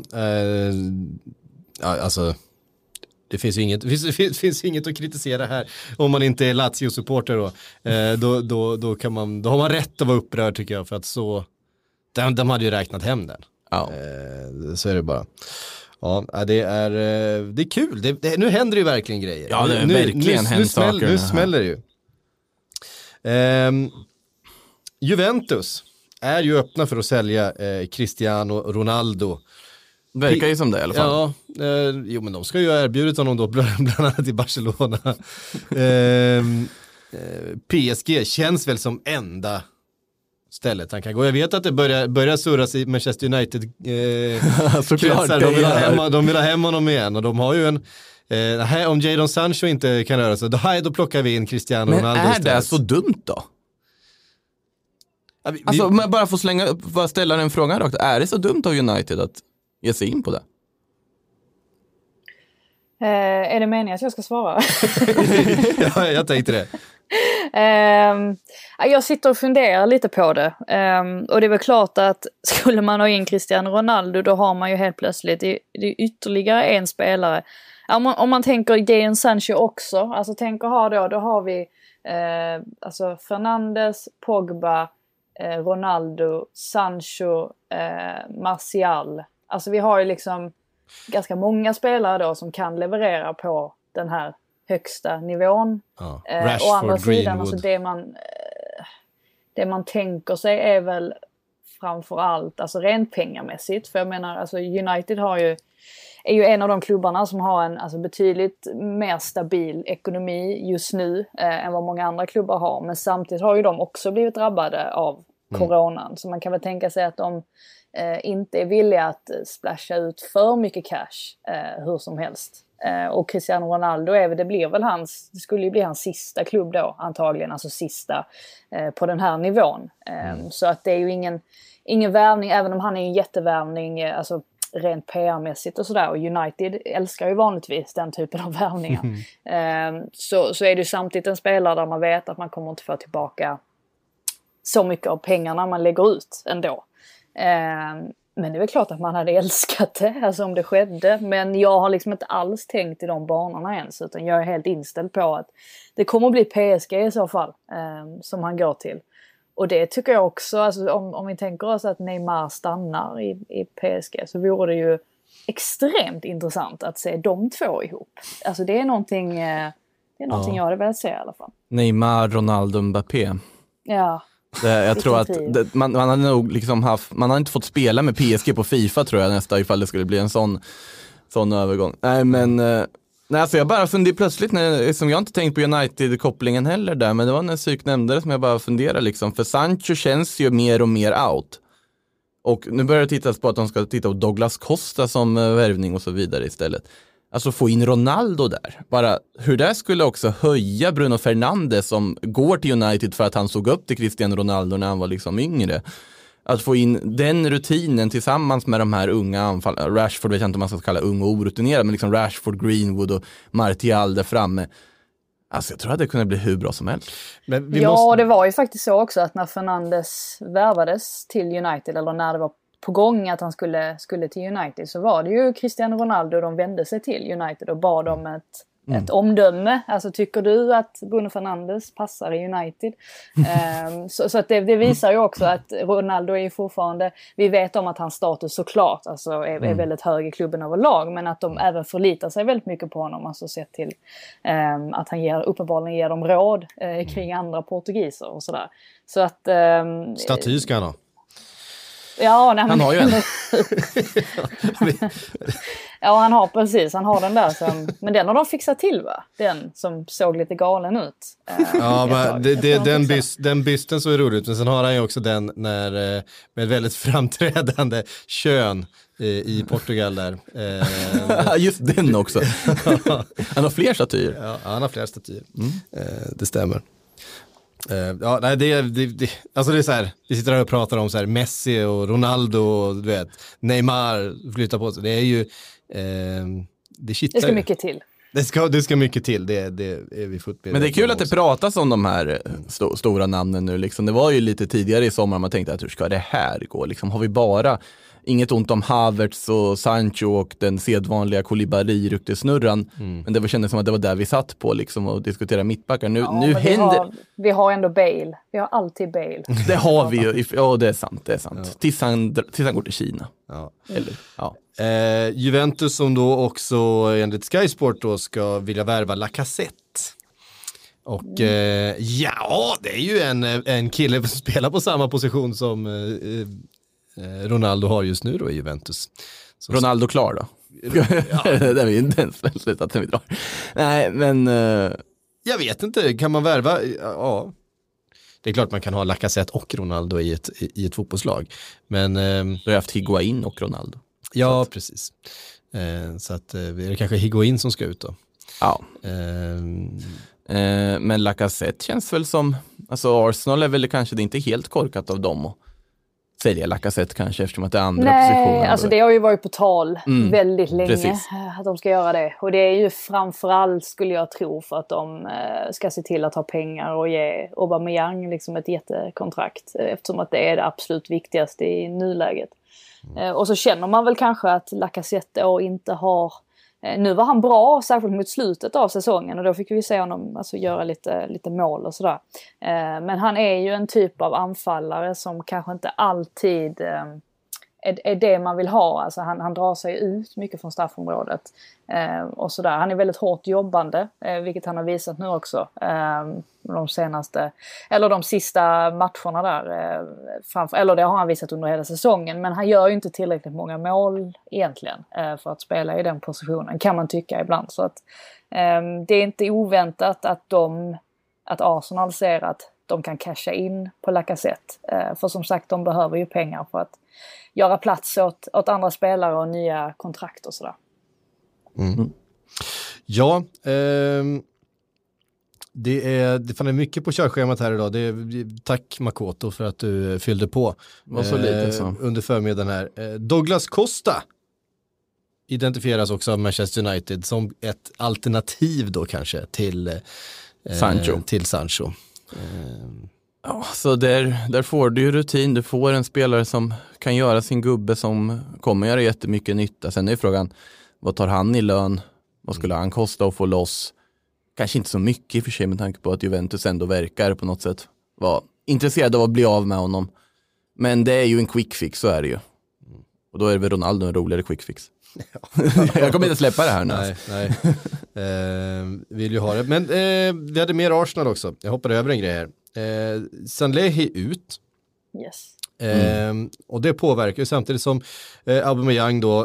alltså det finns ju finns inget att kritisera här om man inte är Lazio-supporter då har man rätt att vara upprörd, tycker jag, för att så de hade ju räknat hem den. Ja. Så är det bara. Ja, det är kul. Nu händer det ju verkligen grejer. Ja, det är verkligen hänt saker. Nu smäller det ju. Juventus är ju öppna för att sälja Cristiano Ronaldo. Verkar ju som det i alla fall. Ja, jo, men de ska ju erbjudit honom då bland annat i Barcelona. PSG känns väl som enda stället han kan gå. Jag vet att det börjar surras i Manchester United kretsar. De vill ha hem honom igen, och de har ju om Jadon Sancho inte kan röra sig, då plockar vi in Cristiano Ronaldo. Men är det så dumt då? Alltså, men bara få ställa en fråga rakt. Är det så dumt av United att ge sig in på det? Är det meningen att jag ska svara? Ja, jag tänkte det. Jag sitter och funderar lite på det. Och det är väl klart att skulle man ha in Cristiano Ronaldo, då har man ju helt plötsligt det är ytterligare en spelare. Om man tänker Jadon Sancho också, alltså då har vi alltså Fernandes, Pogba, Ronaldo, Sancho, Martial. Alltså vi har ju liksom ganska många spelare då som kan leverera på den här högsta nivån. Rashford, å andra sidan, Greenwood. alltså det man tänker sig är väl framförallt alltså rent pengamässigt. För jag menar, alltså United är ju en av de klubbarna som har en alltså betydligt mer stabil ekonomi just nu än vad många andra klubbar har. Men samtidigt har ju de också blivit drabbade av coronan. Så man kan väl tänka sig att de inte är villiga att splasha ut för mycket cash hur som helst. Och Cristiano Ronaldo det skulle ju bli hans sista klubb då antagligen, alltså sista på den här nivån. Så att det är ju ingen värvning, även om han är en jättevärvning alltså rent PR-mässigt och sådär, och United älskar ju vanligtvis den typen av värvningar. Så är det ju samtidigt en spelare där man vet att man kommer inte få tillbaka så mycket av pengarna man lägger ut ändå. Men det är väl klart att man hade älskat det, alltså om det skedde. Men jag har liksom inte alls tänkt i de banorna ens, utan jag är helt inställd på att det kommer att bli PSG i så fall som han går till. Och det tycker jag också, alltså om vi tänker oss att Neymar stannar i PSG, så vore det ju extremt intressant att se de två ihop. Alltså det är någonting jag hade velat se i alla fall. Neymar, Ronaldo, Mbappé. Ja. Jag tror att man hade nog liksom man har inte fått spela med PSG på FIFA, tror jag, nästa ifall det skulle bli en sån övergång. Nej, men alltså jag bara funderar plötsligt som jag inte tänkt på United-kopplingen heller där, men det var en psyk nämnde det som jag bara funderar liksom, för Sancho känns ju mer och mer out. Och nu börjar det tittas på att de ska titta på Douglas Costa som värvning och så vidare istället. Alltså få in Ronaldo där. Bara hur det skulle också höja Bruno Fernandes som går till United för att han såg upp till Cristiano Ronaldo när han var liksom yngre. Att få in den rutinen tillsammans med de här unga anfallarna. Rashford vet jag inte om man ska kalla ung och orutinerad, men liksom Rashford, Greenwood och Martial där framme. Alltså jag tror att det kunde bli hur bra som helst. Men det var ju faktiskt så också att när Fernandes värvades till United, eller när det var på gång att han skulle till United, så var det ju Cristiano Ronaldo de vände sig till United och bad om ett omdöme. Alltså tycker du att Bruno Fernandes passar i United? Så att det visar ju också att Ronaldo är ju fortfarande, vi vet om att hans status såklart alltså är väldigt hög i klubben överlag, men att de även förlitar sig väldigt mycket på honom, alltså sett till att han uppenbarligen ger dem råd kring andra portugiser och sådär. Så att staty ska han ha. Ja, nej, han har ju en. Ja, han har precis. Han har den där som... Men den har de fixat till, va? Den som såg lite galen ut. Ja, men den bysten så är roligt. Men sen har han ju också den med ett väldigt framträdande kön i Portugal där. Just den också. Han har fler statyer. Ja, han har fler statyer. Det stämmer. Ja, nej, alltså det är så här, vi sitter här och pratar om så här Messi och Ronaldo och du vet, Neymar flyttar på sig. Det är ju det ska mycket till. Det ska mycket till, det är vi fullt. Men det är kul att det pratas om de här stora namnen nu liksom. Det var ju lite tidigare i sommar man tänkte att hur ska det här gå liksom? Har vi bara inget ont om Havertz och Sancho och den sedvanliga Koulibaly-ryktesnurran. Men det kändes som att det var där vi satt på liksom och diskutera mittbackar. Nu händer... Vi har ändå Bale. Vi har alltid Bale. Det har vi ju. Ja, det är sant. Ja. Tills han går till Kina. Ja. Eller, ja. Juventus som då också enligt Sky Sport då ska vilja värva Lacazette. Och ja, det är ju en kille som spelar på samma position som Ronaldo har just nu då i Juventus. Så Ronaldo klar då? Ja. Det är ju inte ens slutat sen vi drar. Nej, men... Jag vet inte, kan man värva? Ja. Det är klart man kan ha Lacazette och Ronaldo i ett fotbollslag. Men... Du har haft Higuain och Ronaldo. Ja, precis. Så att är det kanske Higuain som ska ut då. Ja. Men Lacazette känns väl som... Alltså Arsenal är väl kanske det inte helt korkat av dem och sälja Lacazette kanske eftersom att det är andra positioner. Nej, alltså det har ju varit på tal väldigt länge. Precis. Att de ska göra det. Och det är ju framförallt, skulle jag tro, för att de ska se till att ha pengar och ge Aubameyang liksom ett jättekontrakt. Eftersom att det är det absolut viktigaste i nuläget. Och så känner man väl kanske att Lacazette inte har... Nu var han bra, särskilt mot slutet av säsongen, och då fick vi se honom alltså göra lite mål och sådär. Men han är ju en typ av anfallare som kanske inte alltid är det man vill ha. Alltså han drar sig ut mycket från straffområdet och sådär. Han är väldigt hårt jobbande, vilket han har visat nu också. De sista matcherna där. Eller det har han visat under hela säsongen. Men han gör ju inte tillräckligt många mål egentligen för att spela i den positionen, kan man tycka ibland. Så att det är inte oväntat att Arsenal ser att de kan casha in på Lacazette. För som sagt, de behöver ju pengar för att göra plats åt andra spelare och nya kontrakt och sådär. Ja, det är mycket på körschemat här idag. Tack Makoto för att du fyllde på så lite, så. Under förmiddagen här. Douglas Costa identifieras också av Manchester United som ett alternativ då kanske till Sancho. Ja, så där får du ju rutin. Du får en spelare som kan göra sin gubbe, som kommer göra jättemycket nytta. Sen är frågan, vad tar han i lön? Vad skulle han kosta att få loss? Kanske inte så mycket i och för sig med tanke på att Juventus ändå verkar på något sätt vara intresserad av att bli av med honom. Men det är ju en quick fix, så är det ju. Och då är det väl Ronaldo en roligare quick fix. Jag kommer inte släppa det här nu. Nej. Vill ju ha det. Men vi hade mer Arsenal också. Jag hoppade över en grej här. Sanlehi ut. Yes. Och det påverkar ju samtidigt som Aubameyang då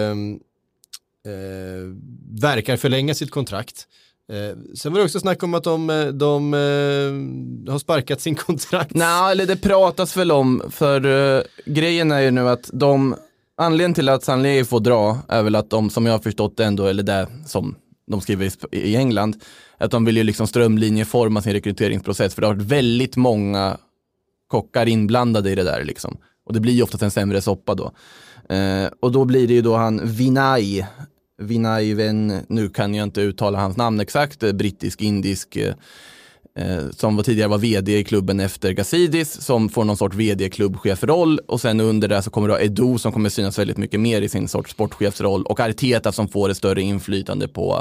verkar förlänga sitt kontrakt. Sen var det också snack om att de har sparkat sin kontrakt. Nej, eller det pratas väl om, för grejen är ju nu att anledningen till att Sanlehi får dra är väl att de, som jag har förstått det ändå, eller det som de skriver i England, att de vill ju liksom strömlinjeforma sin rekryteringsprocess, för det har varit väldigt många kockar inblandade i det där liksom. Och det blir ju oftast en sämre soppa då. Och då blir det ju då han Vinay, nu kan jag inte uttala hans namn exakt, brittisk-indisk som tidigare var vd i klubben efter Gazidis, som får någon sorts vd-klubbchefroll, och sen under det så kommer då Edu som kommer synas väldigt mycket mer i sin sorts sportchefsroll, och Arteta som får ett större inflytande på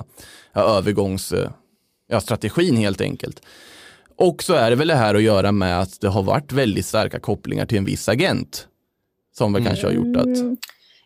strategin helt enkelt. Och så är det väl det här att göra med att det har varit väldigt starka kopplingar till en viss agent som väl kanske har gjort att...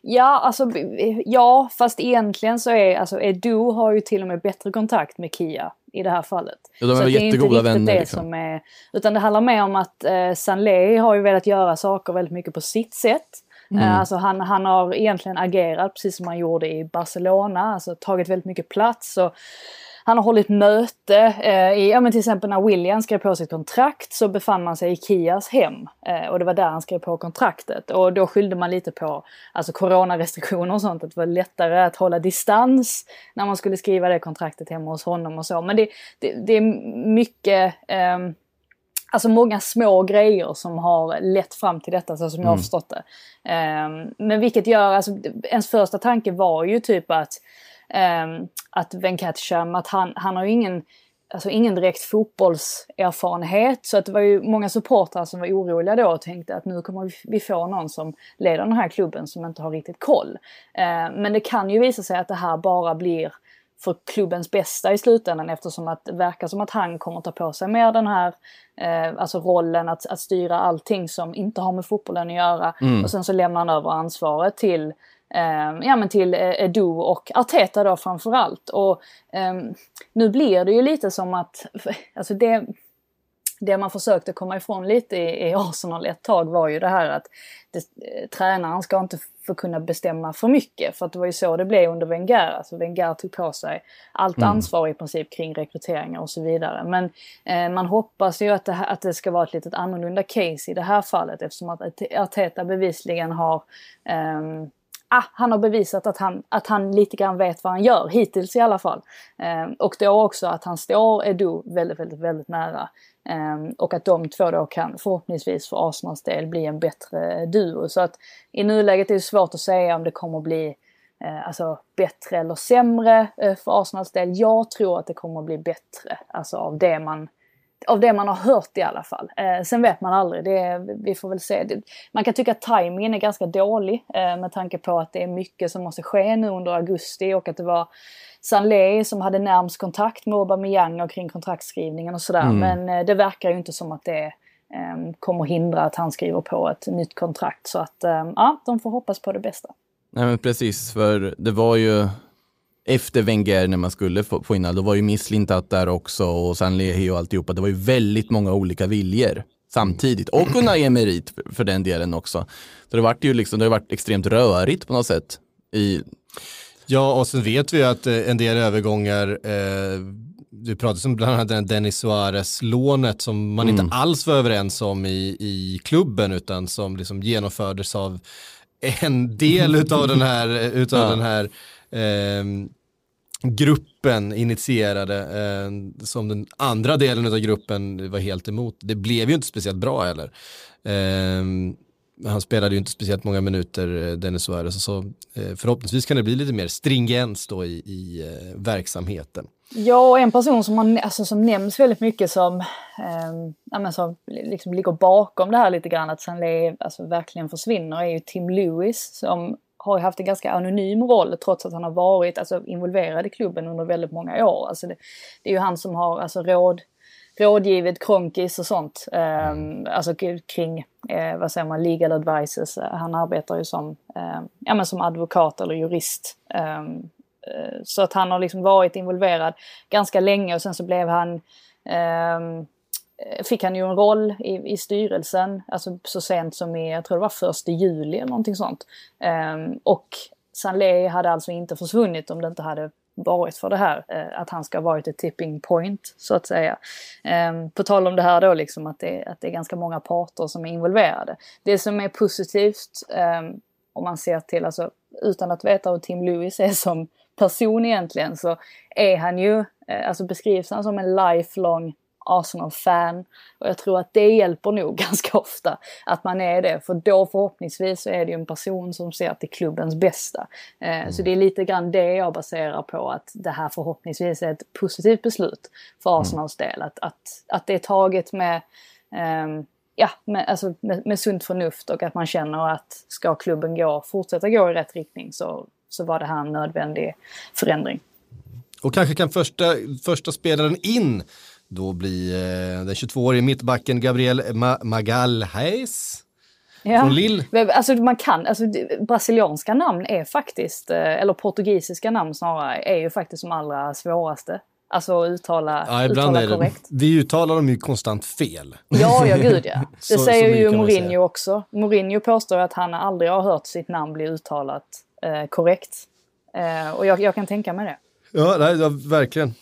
Ja, fast egentligen så är Edu har ju till och med bättre kontakt med Kia i det här fallet. Ja, de är så jättegoda vänner. Liksom. Utan det handlar mer om att Sanlé har ju velat göra saker väldigt mycket på sitt sätt. Alltså han har egentligen agerat precis som han gjorde i Barcelona, alltså tagit väldigt mycket plats, och han har hållit möte till exempel när William skrev på sitt kontrakt så befann man sig i Kias hem, och det var där han skrev på kontraktet, och då skyllde man lite på coronarestriktioner och sånt, att det var lättare att hålla distans när man skulle skriva det kontraktet hemma hos honom och så, men det är mycket många små grejer som har lett fram till detta, så som jag har förstått det. Men vilket gör, ens första tanke var ju typ att Venkatesham, att han har ju ingen direkt fotbollserfarenhet, så att det var ju många supportrar som var oroliga då och tänkte att nu kommer vi få någon som leder den här klubben som inte har riktigt koll. Men det kan ju visa sig att det här bara blir för klubbens bästa i slutändan, eftersom att det verkar som att han kommer ta på sig mer den här rollen att styra allting som inte har med fotbollen att göra, och sen så lämnar han över ansvaret till Edu och Arteta då framförallt. Och nu blir det ju lite som att det man försökte komma ifrån lite i Arsenal ett tag var ju det här att tränaren ska inte få kunna bestämma för mycket, för att det var ju så det blev under Wenger. Alltså Wenger tog på sig allt ansvar i princip kring rekryteringar och så vidare. Men man hoppas ju att det ska vara ett litet annorlunda case i det här fallet, eftersom att Arteta bevisligen har han har bevisat att han lite grann vet vad han gör, hittills i alla fall. Och då också att han står Edu väldigt, väldigt, väldigt nära. Och att de två då kan förhoppningsvis för Arsenals del bli en bättre duo. Så att i nuläget är det svårt att säga om det kommer att bli bättre eller sämre för Arsenals del. Jag tror att det kommer att bli bättre, av det man har hört i alla fall. Sen vet man aldrig, vi får väl se. Man kan tycka att timingen är ganska dålig med tanke på att det är mycket som måste ske nu under augusti, och att det var Sanlé som hade närmast kontakt med Aubameyang och kring kontraktskrivningen och sådär. Men det verkar ju inte som att det kommer hindra att han skriver på ett nytt kontrakt. Så att de får hoppas på det bästa. Nej, men precis, för det var ju efter Wenger när man skulle få in, då var ju Mislintat där också och Sanlé och alltihopa. Det var ju väldigt många olika viljor samtidigt. Och Unai Emery för den delen också. Så det har varit extremt rörigt på något sätt. Ja, och sen vet vi att en del övergångar, du pratade om bland annat den Denis Suarez-lånet som man inte alls var överens om i klubben, utan som liksom genomfördes av en del utav den här gruppen initierade, som den andra delen av gruppen var helt emot. Det blev ju inte speciellt bra heller. Han spelade ju inte speciellt många minuter, Denis Suarez, så förhoppningsvis kan det bli lite mer stringens då i verksamheten. Ja, och en person som nämns väldigt mycket som liksom ligger bakom det här lite grann, att Sanlé verkligen försvinner, är ju Tim Lewis, som har haft en ganska anonym roll trots att han har varit involverad i klubben under väldigt många år. Det är ju han som har rådgivit Kronkis och sånt, kring legal advices. Han arbetar ju som advokat eller jurist. Så att han har liksom varit involverad ganska länge, och sen så blev han fick han ju en roll i styrelsen, så sent som jag tror det var 1 juli eller någonting sånt. Och Sanlé hade alltså inte försvunnit om det inte hade varit för det här, att han ska ha varit ett tipping point så att säga. På tal om det här då, liksom att det är ganska många parter som är involverade. Det som är positivt, om man ser till, utan att veta hur Tim Lewis är som person egentligen, så är han ju, beskrivs han som en lifelong Arsenal-fan. Och jag tror att det hjälper nog ganska ofta att man är det. För då förhoppningsvis så är det ju en person som ser till klubbens bästa. Så det är lite grann det jag baserar på, att det här förhoppningsvis är ett positivt beslut för Arsenals del. Att det är taget med med sunt förnuft, och att man känner att ska klubben fortsätta gå i rätt riktning så var det här en nödvändig förändring. Och kanske kan första spelaren in då bli den 22-årige mittbacken Gabriel Magalhaes från Lille. Alltså brasilianska namn är faktiskt, eller portugisiska namn snarare, är ju faktiskt de allra svåraste. Alltså uttala korrekt. Vi uttalar dem ju konstant fel. Ja, gud ja. Det säger ju Mourinho också. Mourinho påstår att han aldrig har hört sitt namn bli uttalat korrekt. Och jag kan tänka mig det. Ja, verkligen.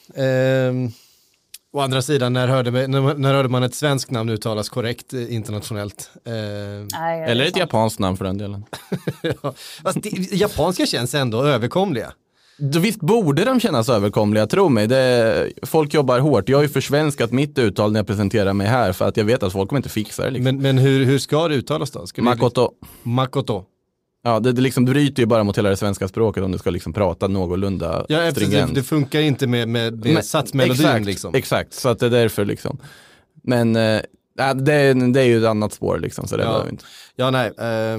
Å andra sidan, när hörde man ett svenskt namn uttalas korrekt internationellt? Eller ett japanskt namn för den delen. Ja, alltså, japanska känns ändå överkomliga. Visst borde de kännas överkomliga, tro mig. Folk jobbar hårt. Jag har ju försvenskat mitt uttal när jag presenterar mig här, för att jag vet att folk kommer inte fixa det. Liksom. Men hur ska det uttalas då? Makoto. Ja, det liksom bryter ju bara mot hela det svenska språket om du ska liksom prata någorlunda stringent. Det funkar inte med satsmelodin. Exakt, liksom. Exakt, så att det är därför liksom. Men det är ju ett annat spår liksom, så det behöver vi inte. Ja, nej.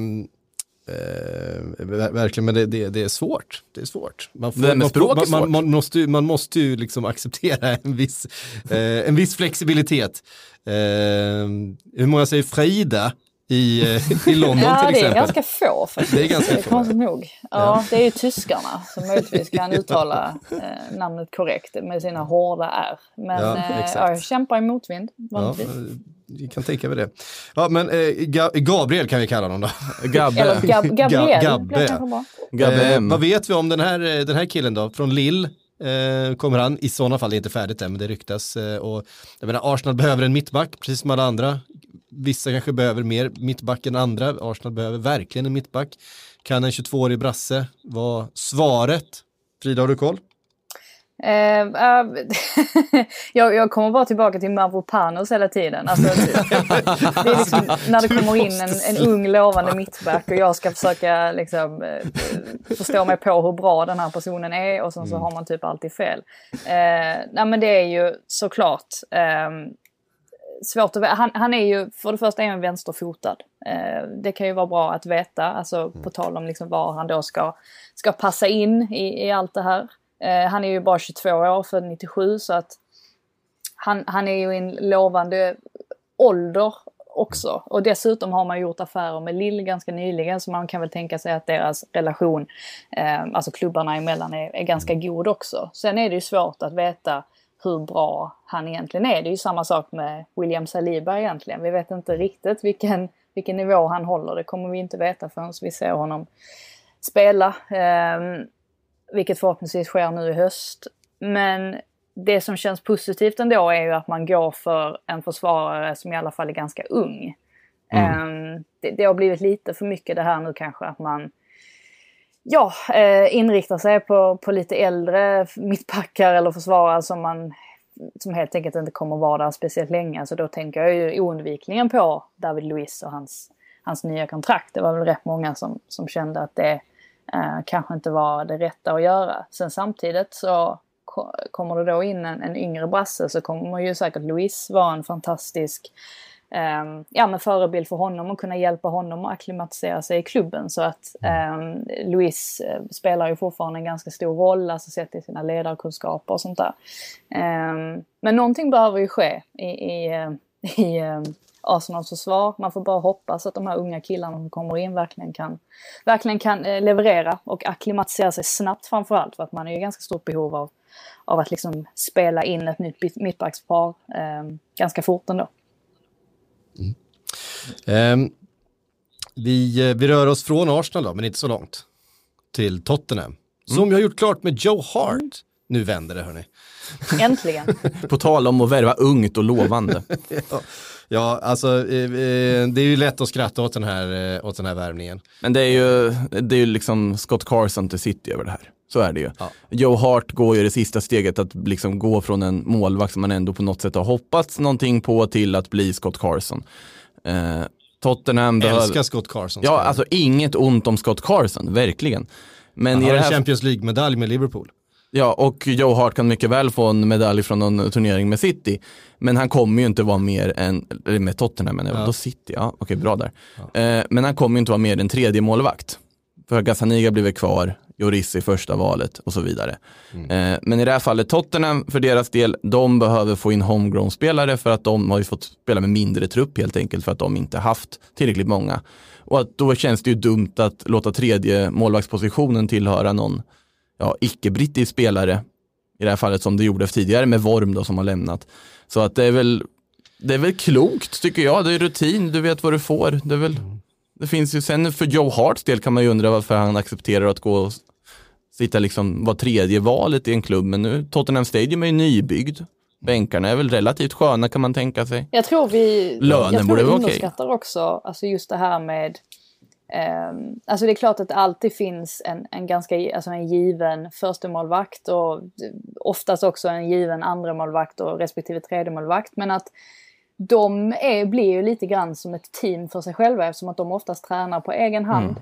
Verkligen, men det är svårt. Det är svårt. Man måste ju liksom acceptera en viss flexibilitet. Hur många säger Frida i London till exempel? Ja, det är ganska få faktiskt. Det är ganska få. Konstigt nog. Ja, det är ju tyskarna som möjligtvis kan uttala namnet korrekt med sina hårda R. Men jag kämpar i motvind. Jag kan tänka mig det. Ja, men Gabriel kan vi kalla honom då. Gabriel. Gabbe. Vad vet vi om den här killen då? Från Lille kommer han. I sådana fall är det inte färdigt än, men det ryktas. Och jag menar, Arsenal behöver en mittback, precis som alla andra. Vissa kanske behöver mer mittback än andra. Arsenal behöver verkligen en mittback. Kan en 22-årig brasse vara svaret? Frida, har du koll? Jag kommer bara tillbaka till Mavropanos hela tiden. Alltså, det är liksom, när det kommer in en ung lovande mittback och jag ska försöka liksom, förstå mig på hur bra den här personen är, och sen så har man typ alltid fel. Nej, men det är ju såklart svårt att han är ju, för det första är han vänsterfotad. Det kan ju vara bra att veta, alltså på tal om liksom var han då ska passa in i allt det här. Han är ju bara 22 år, för 97, så att han är ju i en lovande ålder också. Och dessutom har man gjort affärer med Lille ganska nyligen, så man kan väl tänka sig att deras relation, alltså klubbarna emellan, är ganska god också. Sen är det ju svårt att veta hur bra han egentligen är. Det är ju samma sak med William Saliba egentligen. Vi vet inte riktigt vilken nivå han håller. Det kommer vi inte veta förrän vi ser honom spela. Vilket förhoppningsvis sker nu i höst. Men det som känns positivt ändå är ju att man går för en försvarare som i alla fall är ganska ung. Det har blivit lite för mycket det här nu kanske, att man inriktar sig på lite äldre mittbackar eller försvarare som helt enkelt inte kommer vara där speciellt länge. Så då tänker jag ju oundvikligen på David Luiz och hans nya kontrakt. Det var väl rätt många som kände att det kanske inte var det rätta att göra. Sen samtidigt så kommer det då in en yngre brasse, så kommer ju säkert Luiz vara en fantastisk förebild för honom och kunna hjälpa honom att akklimatisera sig i klubben. Så att Luiz spelar ju fortfarande en ganska stor roll, alltså sett i sina ledarkunskaper och sånt där. Men någonting behöver ju ske i Arsenals försvar. Man får bara hoppas att de här unga killarna som kommer in verkligen kan leverera och akklimatisera sig snabbt, framförallt för att man är ju ganska stort behov av att liksom spela in ett nytt mittbackspar ganska fort ändå. Vi rör oss från Arsenal då, men inte så långt, till Tottenham. Som vi har gjort klart med Joe Hart. Nu vänder det, hörni. Äntligen. På tal om att värva ungt och lovande. Ja, alltså det är ju lätt att skratta åt den här värvningen. Men det är ju liksom Scott Carson till City över det här. Så är det ju. Ja. Joe Hart går ju det sista steget att liksom gå från en målvakt som man ändå på något sätt har hoppats någonting på till att bli Scott Carson. Tottenham Älskar Scott Carson. Ja, alltså inget ont om Scott Carson, verkligen. Men han i har det en här... Champions League-medalj med Liverpool. Ja, och Joe Hart kan mycket väl få en medalj från någon turnering med City. Men han kommer ju inte vara mer än, eller med Tottenham, men då City, ja, okej, bra där. Ja. Men han kommer ju inte vara mer än tredje målvakt. För Gazzaniga blir kvar, Lloris i första valet och så vidare. Men i det här fallet Tottenham, för deras del, de behöver få in homegrown-spelare för att de har ju fått spela med mindre trupp helt enkelt för att de inte haft tillräckligt många. Och att då känns det ju dumt att låta tredje målvaktspositionen tillhöra någon icke-brittisk spelare i det här fallet som det gjorde tidigare med Worm då som har lämnat. Så att det är väl klokt tycker jag, det är rutin, du vet vad du får. Det finns ju sen för Joe Harts del kan man ju undra varför han accepterar att gå och sitta liksom var tredje valet i en klubb, men nu Tottenham Stadium är ju nybyggd. Bänkarna är väl relativt sköna kan man tänka sig. Jag tror vi underskattar också alltså just det här med alltså det är klart att det alltid finns en ganska en given första målvakt och oftast också en given andra målvakt och respektive tredje målvakt, men att de blir ju lite grann som ett team för sig själva eftersom att de oftast tränar på egen hand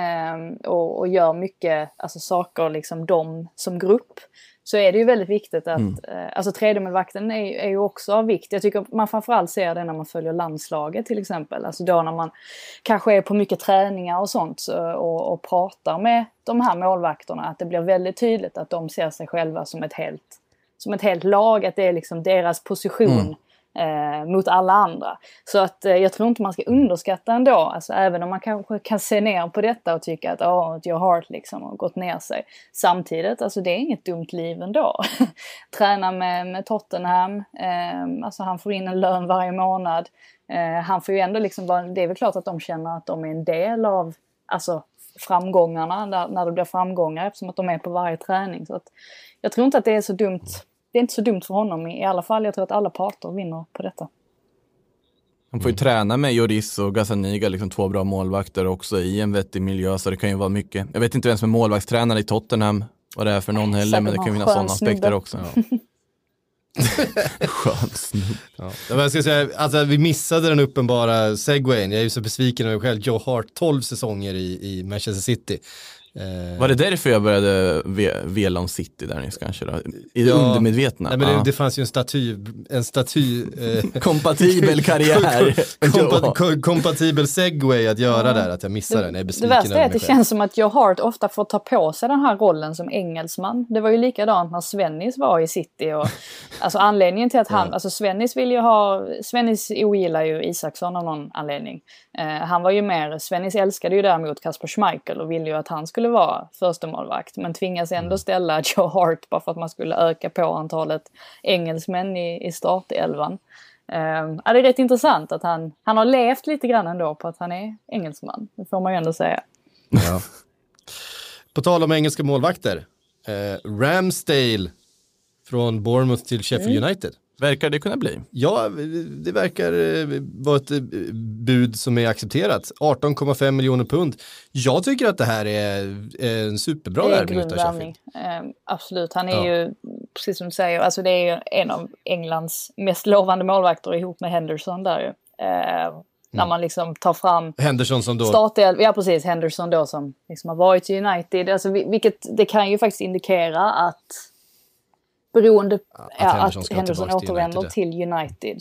och gör mycket saker liksom de som grupp. Så är det ju väldigt viktigt att tredje målvakten är ju också av vikt. Jag tycker man framförallt ser det när man följer landslaget till exempel. Alltså då när man kanske är på mycket träningar och sånt och pratar med de här målvakterna, att det blir väldigt tydligt att de ser sig själva som ett helt lag, att det är liksom deras position mot alla andra. Så att jag tror inte man ska underskatta ändå, alltså även om man kanske kan se ner på detta och tycka att Joe Hart liksom har gått ner sig. Samtidigt, alltså det är inget dumt liv ändå. Träna med Tottenham, alltså han får in en lön varje månad. Han får ju ändå liksom det är väl klart att de känner att de är en del av framgångarna när det blir framgångar eftersom att de är på varje träning. Så att jag tror inte att det är så dumt. Det är inte så dumt för honom i alla fall. Jag tror att alla parter vinner på detta. Han får ju träna med Lloris och Gazzaniga, liksom två bra målvakter också i en vettig miljö, så det kan ju vara mycket. Jag vet inte vem som är målvaktstränare i Tottenham, vad det är för någon heller, men det kan ju finnas sådana aspekter också. Ja. Skön snubb. Ja. Jag ska säga, alltså, vi missade den uppenbara segwayen. Jag är ju så besviken över mig själv. Joe Hart 12 säsonger i Manchester City. Var det därför jag började vela om City där nyss kanske då? I det undermedvetna? Nej, men det fanns ju en staty kompatibel karriär. Kompatibel segway att göra där, att jag missade den. Jag är besviken. Det värsta är att det känns som att Joe Hart ofta får ta på sig den här rollen som engelsman. Det var ju likadant när Svennis var i City. Och, alltså anledningen till att alltså Svennis ogillar ju Isaksson av någon anledning. Han var ju Svennis älskade ju däremot Kasper Schmeichel och ville ju att han skulle vara första målvakt, men tvingas ändå ställa Joe Hart bara för att man skulle öka på antalet engelsmän i startelvan. Det är rätt intressant att han har levt lite grann ändå på att han är engelsman. Det får man ju ändå säga. Ja. På tal om engelska målvakter. Ramsdale från Bournemouth till Sheffield United. Verkar det kunna bli? Ja, det verkar vara ett bud som är accepterat. 18,5 miljoner pund. Jag tycker att det här är en superbra värvning av Sheffield. Absolut, han är ju, precis som du säger, alltså det är ju en av Englands mest lovande målvakter ihop med Henderson där ju. När man liksom tar fram Henderson som då precis, Henderson då som liksom har varit i United. Alltså, vilket det kan ju faktiskt indikera att beroende att Henderson återvänder till United.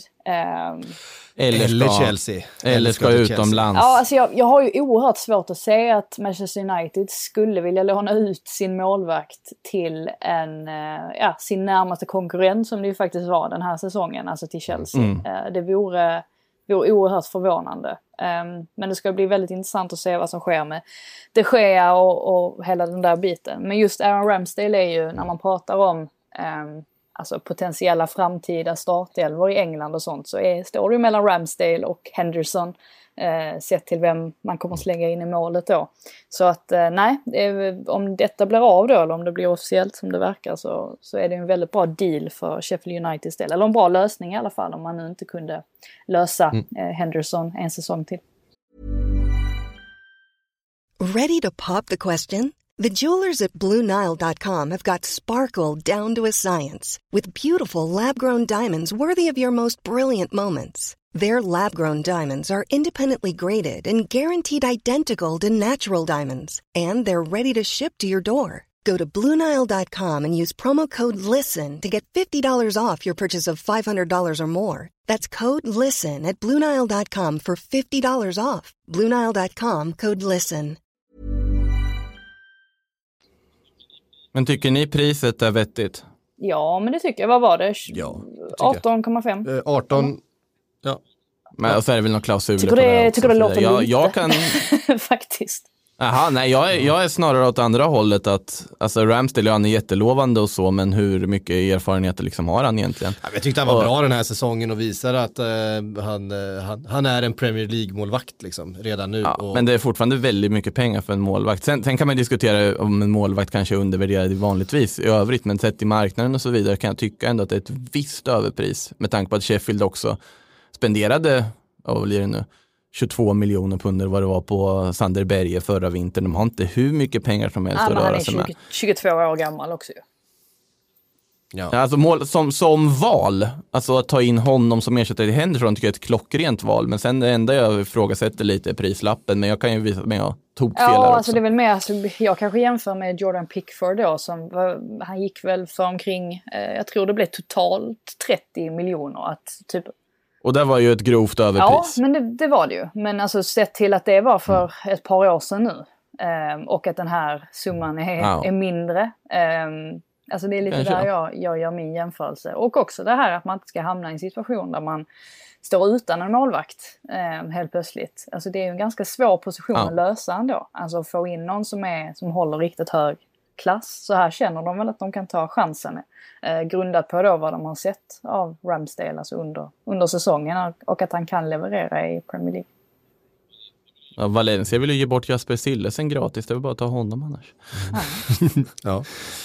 Eller Chelsea. Eller ska utomlands. Ja, alltså jag har ju oerhört svårt att se att Manchester United skulle vilja låna ut sin målvakt till sin närmaste konkurrent som det ju faktiskt var den här säsongen, alltså till Chelsea. Det vore oerhört förvånande. Men det ska bli väldigt intressant att se vad som sker med De Gea och hela den där biten. Men just Aaron Ramsdale är ju, när man pratar om alltså potentiella framtida startelvor i England och sånt, så står det ju mellan Ramsdale och Henderson sett till vem man kommer att slänga in i målet då. Så att om detta blir av då, eller om det blir officiellt som det verkar, så är det en väldigt bra deal för Sheffield Uniteds del, eller en bra lösning i alla fall, om man nu inte kunde lösa Henderson en säsong till. Ready to pop the question? The jewelers at BlueNile.com have got sparkle down to a science with beautiful lab-grown diamonds worthy of your most brilliant moments. Their lab-grown diamonds are independently graded and guaranteed identical to natural diamonds, and they're ready to ship to your door. Go to BlueNile.com and use promo code LISTEN to get $50 off your purchase of $500 or more. That's code LISTEN at BlueNile.com for $50 off. BlueNile.com, code LISTEN. Men tycker ni priset är vettigt? Ja, men det tycker jag. Vad var det? Ja, 18,5? 18. Ja. Men så är det väl någon klausul tycker på det också. Tycker det låter lite? Jag kan... Faktiskt. Aha, nej, jag är snarare åt andra hållet att alltså Ramsdale, han är jättelovande och så, men hur mycket erfarenheter liksom har han egentligen? Ja, jag tyckte han var bra den här säsongen och visar att han är en Premier League-målvakt liksom, redan nu. Ja, men det är fortfarande väldigt mycket pengar för en målvakt. Sen kan man diskutera om en målvakt kanske är undervärderad vanligtvis i övrigt, men sett i marknaden och så vidare kan jag tycka ändå att det är ett visst överpris med tanke på att Sheffield också spenderade, vad blir det nu? 22 miljoner pund vad det var på Sander Berge förra vintern. De har inte hur mycket pengar som helst att röra sig med. Han är 22 år gammal också ju. Ja. Alltså mål, som val, alltså att ta in honom som ersättare till Henderson tycker jag är ett klockrent val. Men sen det enda jag ifrågasätter lite är prislappen. Men jag kan ju visa att jag tog fel här också. Alltså det är väl mer, alltså, jag kanske jämför med Jordan Pickford då. Han gick väl för omkring, jag tror det blev totalt 30 miljoner att typ. Och det var ju ett grovt överpris. Ja, men det var det ju. Men alltså sett till att det var för ett par år sedan nu. Och att den här summan är mindre. Alltså det är lite där jag gör min jämförelse. Och också det här att man inte ska hamna i en situation där man står utan en målvakt helt plötsligt. Alltså det är ju en ganska svår position att lösa ändå. Alltså få in någon som håller riktigt hög klass. Så här känner de väl att de kan ta chansen. Grundat på då vad de har sett av Ramsdale alltså under säsongen och att han kan leverera i Premier League. Ja, Valencia vill ju ge bort Jasper Sillesen gratis, det vill bara ta honom annars. Ja.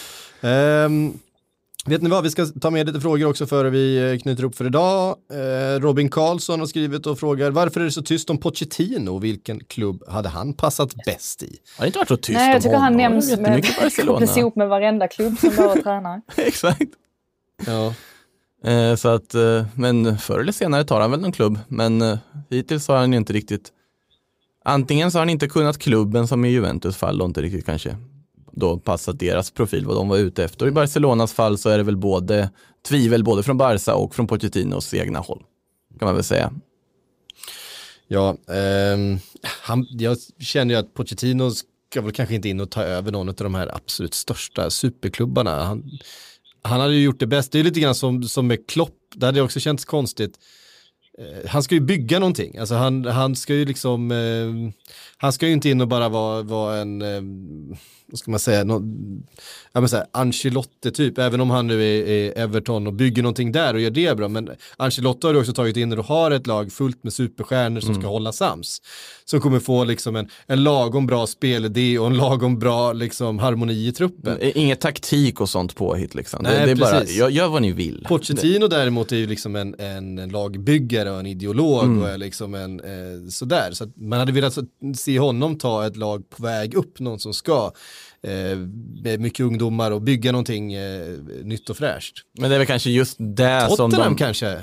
Vet ni vad, vi ska ta med lite frågor också före vi knyter upp för idag. Robin Karlsson har skrivit och frågar varför är det så tyst om Pochettino? Vilken klubb hade han passat bäst i? Har inte varit så tyst om honom. Nej, jag tycker han nämns kopplas ihop med varenda klubb som bara tränar. Exakt. Ja. Så att, men förr eller senare tar han väl någon klubb. Men hittills har han inte riktigt. Antingen så har han inte kunnat klubben som i Juventus fall och inte riktigt kanske då passat deras profil vad de var ute efter. Och i Barcelonas fall så är det väl tvivel både från Barca och från Pochettinos egna håll. Kan man väl säga. Ja, jag känner ju att Pochettino ska väl kanske inte in och ta över någon av de här absolut största superklubbarna. Han hade ju gjort det bäst. Det är lite grann som med Klopp. Där hade det också känts konstigt. Han ska ju bygga någonting. Alltså han ska ju liksom han ska ju inte in och bara vara en vad ska man säga, Ancelotti typ, även om han nu är Everton och bygger någonting där och gör det bra, men Ancelotti har du också tagit in och du har ett lag fullt med superstjärnor som ska hålla sams, som kommer få liksom en lagom bra spelidé och en lagom bra liksom harmoni i truppen. Inget taktik och sånt påhitt liksom. Nej, det är bara, gör vad ni vill. Pochettino däremot är ju liksom en lagbyggare och en ideolog och är liksom en sådär, så att man hade velat se honom ta ett lag på väg upp, någon som ska med mycket ungdomar och bygga någonting nytt och fräscht. Men det är väl kanske just det som Tottenham kanske.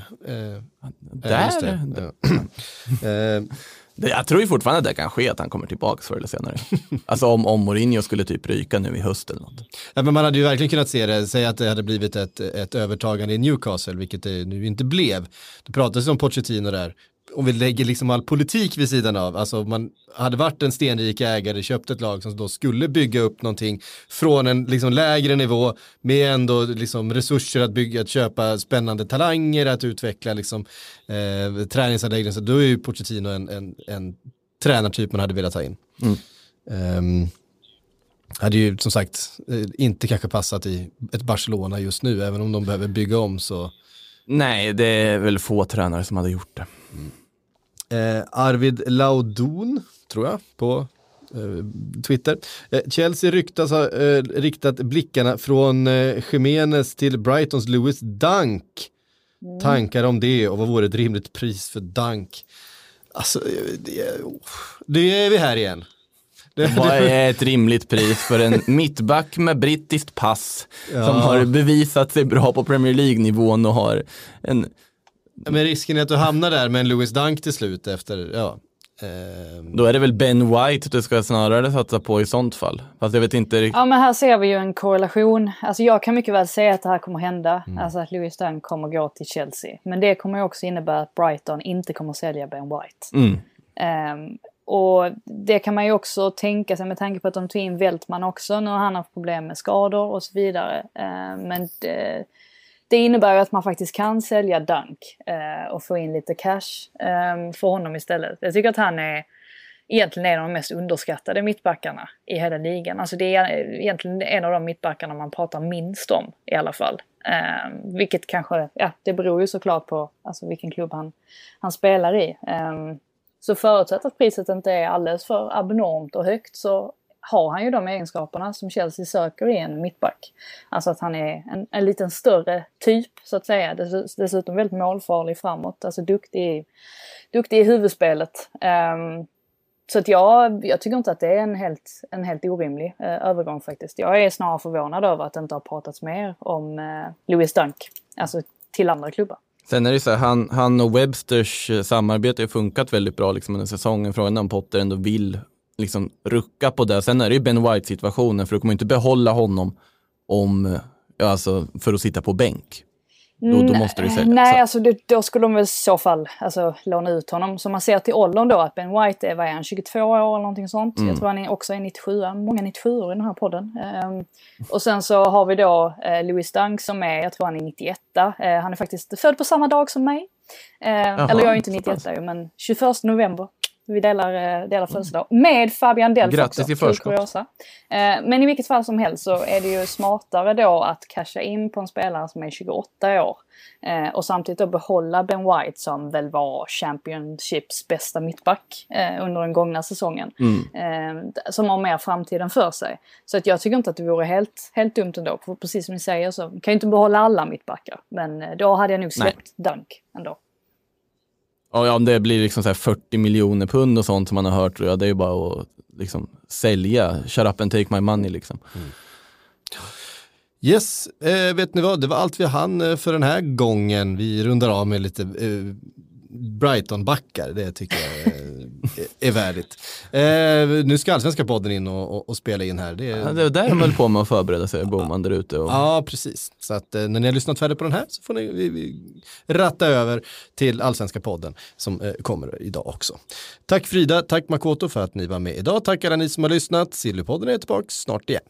Jag tror ju fortfarande att det kan ske att han kommer tillbaka förr eller senare. Alltså om Mourinho skulle typ ryka nu i höst eller något. Ja, men man hade ju verkligen kunnat säga att det hade blivit ett övertagande i Newcastle, vilket det nu inte blev. Det pratades om Pochettino där. Om vi lägger liksom all politik vid sidan av, alltså man hade varit en stenrik ägare, köpt ett lag som då skulle bygga upp någonting från en liksom lägre nivå med ändå liksom resurser att köpa spännande talanger, att utveckla liksom träningsanläggningar, så då är ju Pochettino en tränartyp man hade velat ta in. Hade ju som sagt inte kanske passat i ett Barcelona just nu, även om de behöver bygga om så. Nej, det är väl få tränare som hade gjort det. Arvid Laudon, tror jag, på Twitter. Chelsea ryktas ha riktat blickarna från Jimenez till Brightons Lewis Dunk. Tankar om det och vad vore ett rimligt pris för Dunk? Alltså, det är vi här igen. Vad är ett rimligt pris för en mittback med brittiskt pass som har bevisat sig bra på Premier League-nivån och har en... Men risken är att du hamnar där med en Lewis Dunk till slut efter, Då är det väl Ben White du ska snarare satsa på i sånt fall. Fast jag vet inte riktigt. Ja, men här ser vi ju en korrelation. Alltså jag kan mycket väl säga att det här kommer hända. Alltså att Lewis Dunk kommer gå till Chelsea. Men det kommer ju också innebära att Brighton inte kommer sälja Ben White. Och det kan man ju också tänka sig med tanke på att de tog in Veltman också. Nu har han haft problem med skador och så vidare. Men det innebär att man faktiskt kan sälja Dunk och få in lite cash för honom istället. Jag tycker att han är egentligen en av de mest underskattade mittbackarna i hela ligan. Alltså det är egentligen en av de mittbackarna man pratar minst om i alla fall. Vilket kanske, det beror ju såklart på alltså vilken klubb han spelar i. Så förutsatt att priset inte är alldeles för abnormt och högt så har han ju de egenskaperna som Chelsea söker i en mittback. Alltså att han är en liten större typ så att säga. Dessutom väldigt målfarlig framåt. Alltså duktig i huvudspelet. Så att jag tycker inte att det är en helt orimlig övergång faktiskt. Jag är snarare förvånad över att det inte har pratats mer om Lewis Dunk. Alltså till andra klubbar. Sen är det så här, han och Websters samarbete har funkat väldigt bra liksom under säsongen. Frågan om Potter ändå vill liksom rucka på det. Sen är det ju Ben White-situationen, för du kommer inte behålla honom alltså för att sitta på bänk. Då måste du sälja. Nej, alltså då skulle de väl i så fall låna ut honom. Så man ser till åldern då att Ben White är 22 år eller någonting sånt. Jag tror han också är 97. Många 97 i den här podden. Och sen så har vi då Lewis Dunk som jag tror han är 91. Han är faktiskt född på samma dag som mig. Eller jag är inte 91 men 21 november. Vi delar födelsedag med Fabian Delph. Grattis i förskott. Men i vilket fall som helst så är det ju smartare då att casha in på en spelare som är 28 år. Och samtidigt då behålla Ben White som väl var Championships bästa mittback under den gångna säsongen. Som har mer framtiden för sig. Så att jag tycker inte att det vore helt dumt ändå. För precis som ni säger så kan jag inte behålla alla mittbackar. Men då hade jag nog släppt Dunk ändå. Ja, om det blir liksom så här 40 miljoner pund och sånt som man har hört, tror jag, det är ju bara att liksom sälja. Shut up and take my money liksom. Yes, vet ni vad? Det var allt vi hann för den här gången. Vi rundar av med lite Brighton-backar. Det tycker jag är värdigt. Nu ska Allsvenska podden in och spela in här. Det är där de höll på med att förbereda sig, Boman där ute. Ja, precis. Så att när ni har lyssnat färdigt på den här så får ni ratta över till Allsvenska podden som kommer idag också. Tack Frida, tack Makoto för att ni var med idag. Tack alla ni som har lyssnat. Sillypodden är tillbaka snart igen.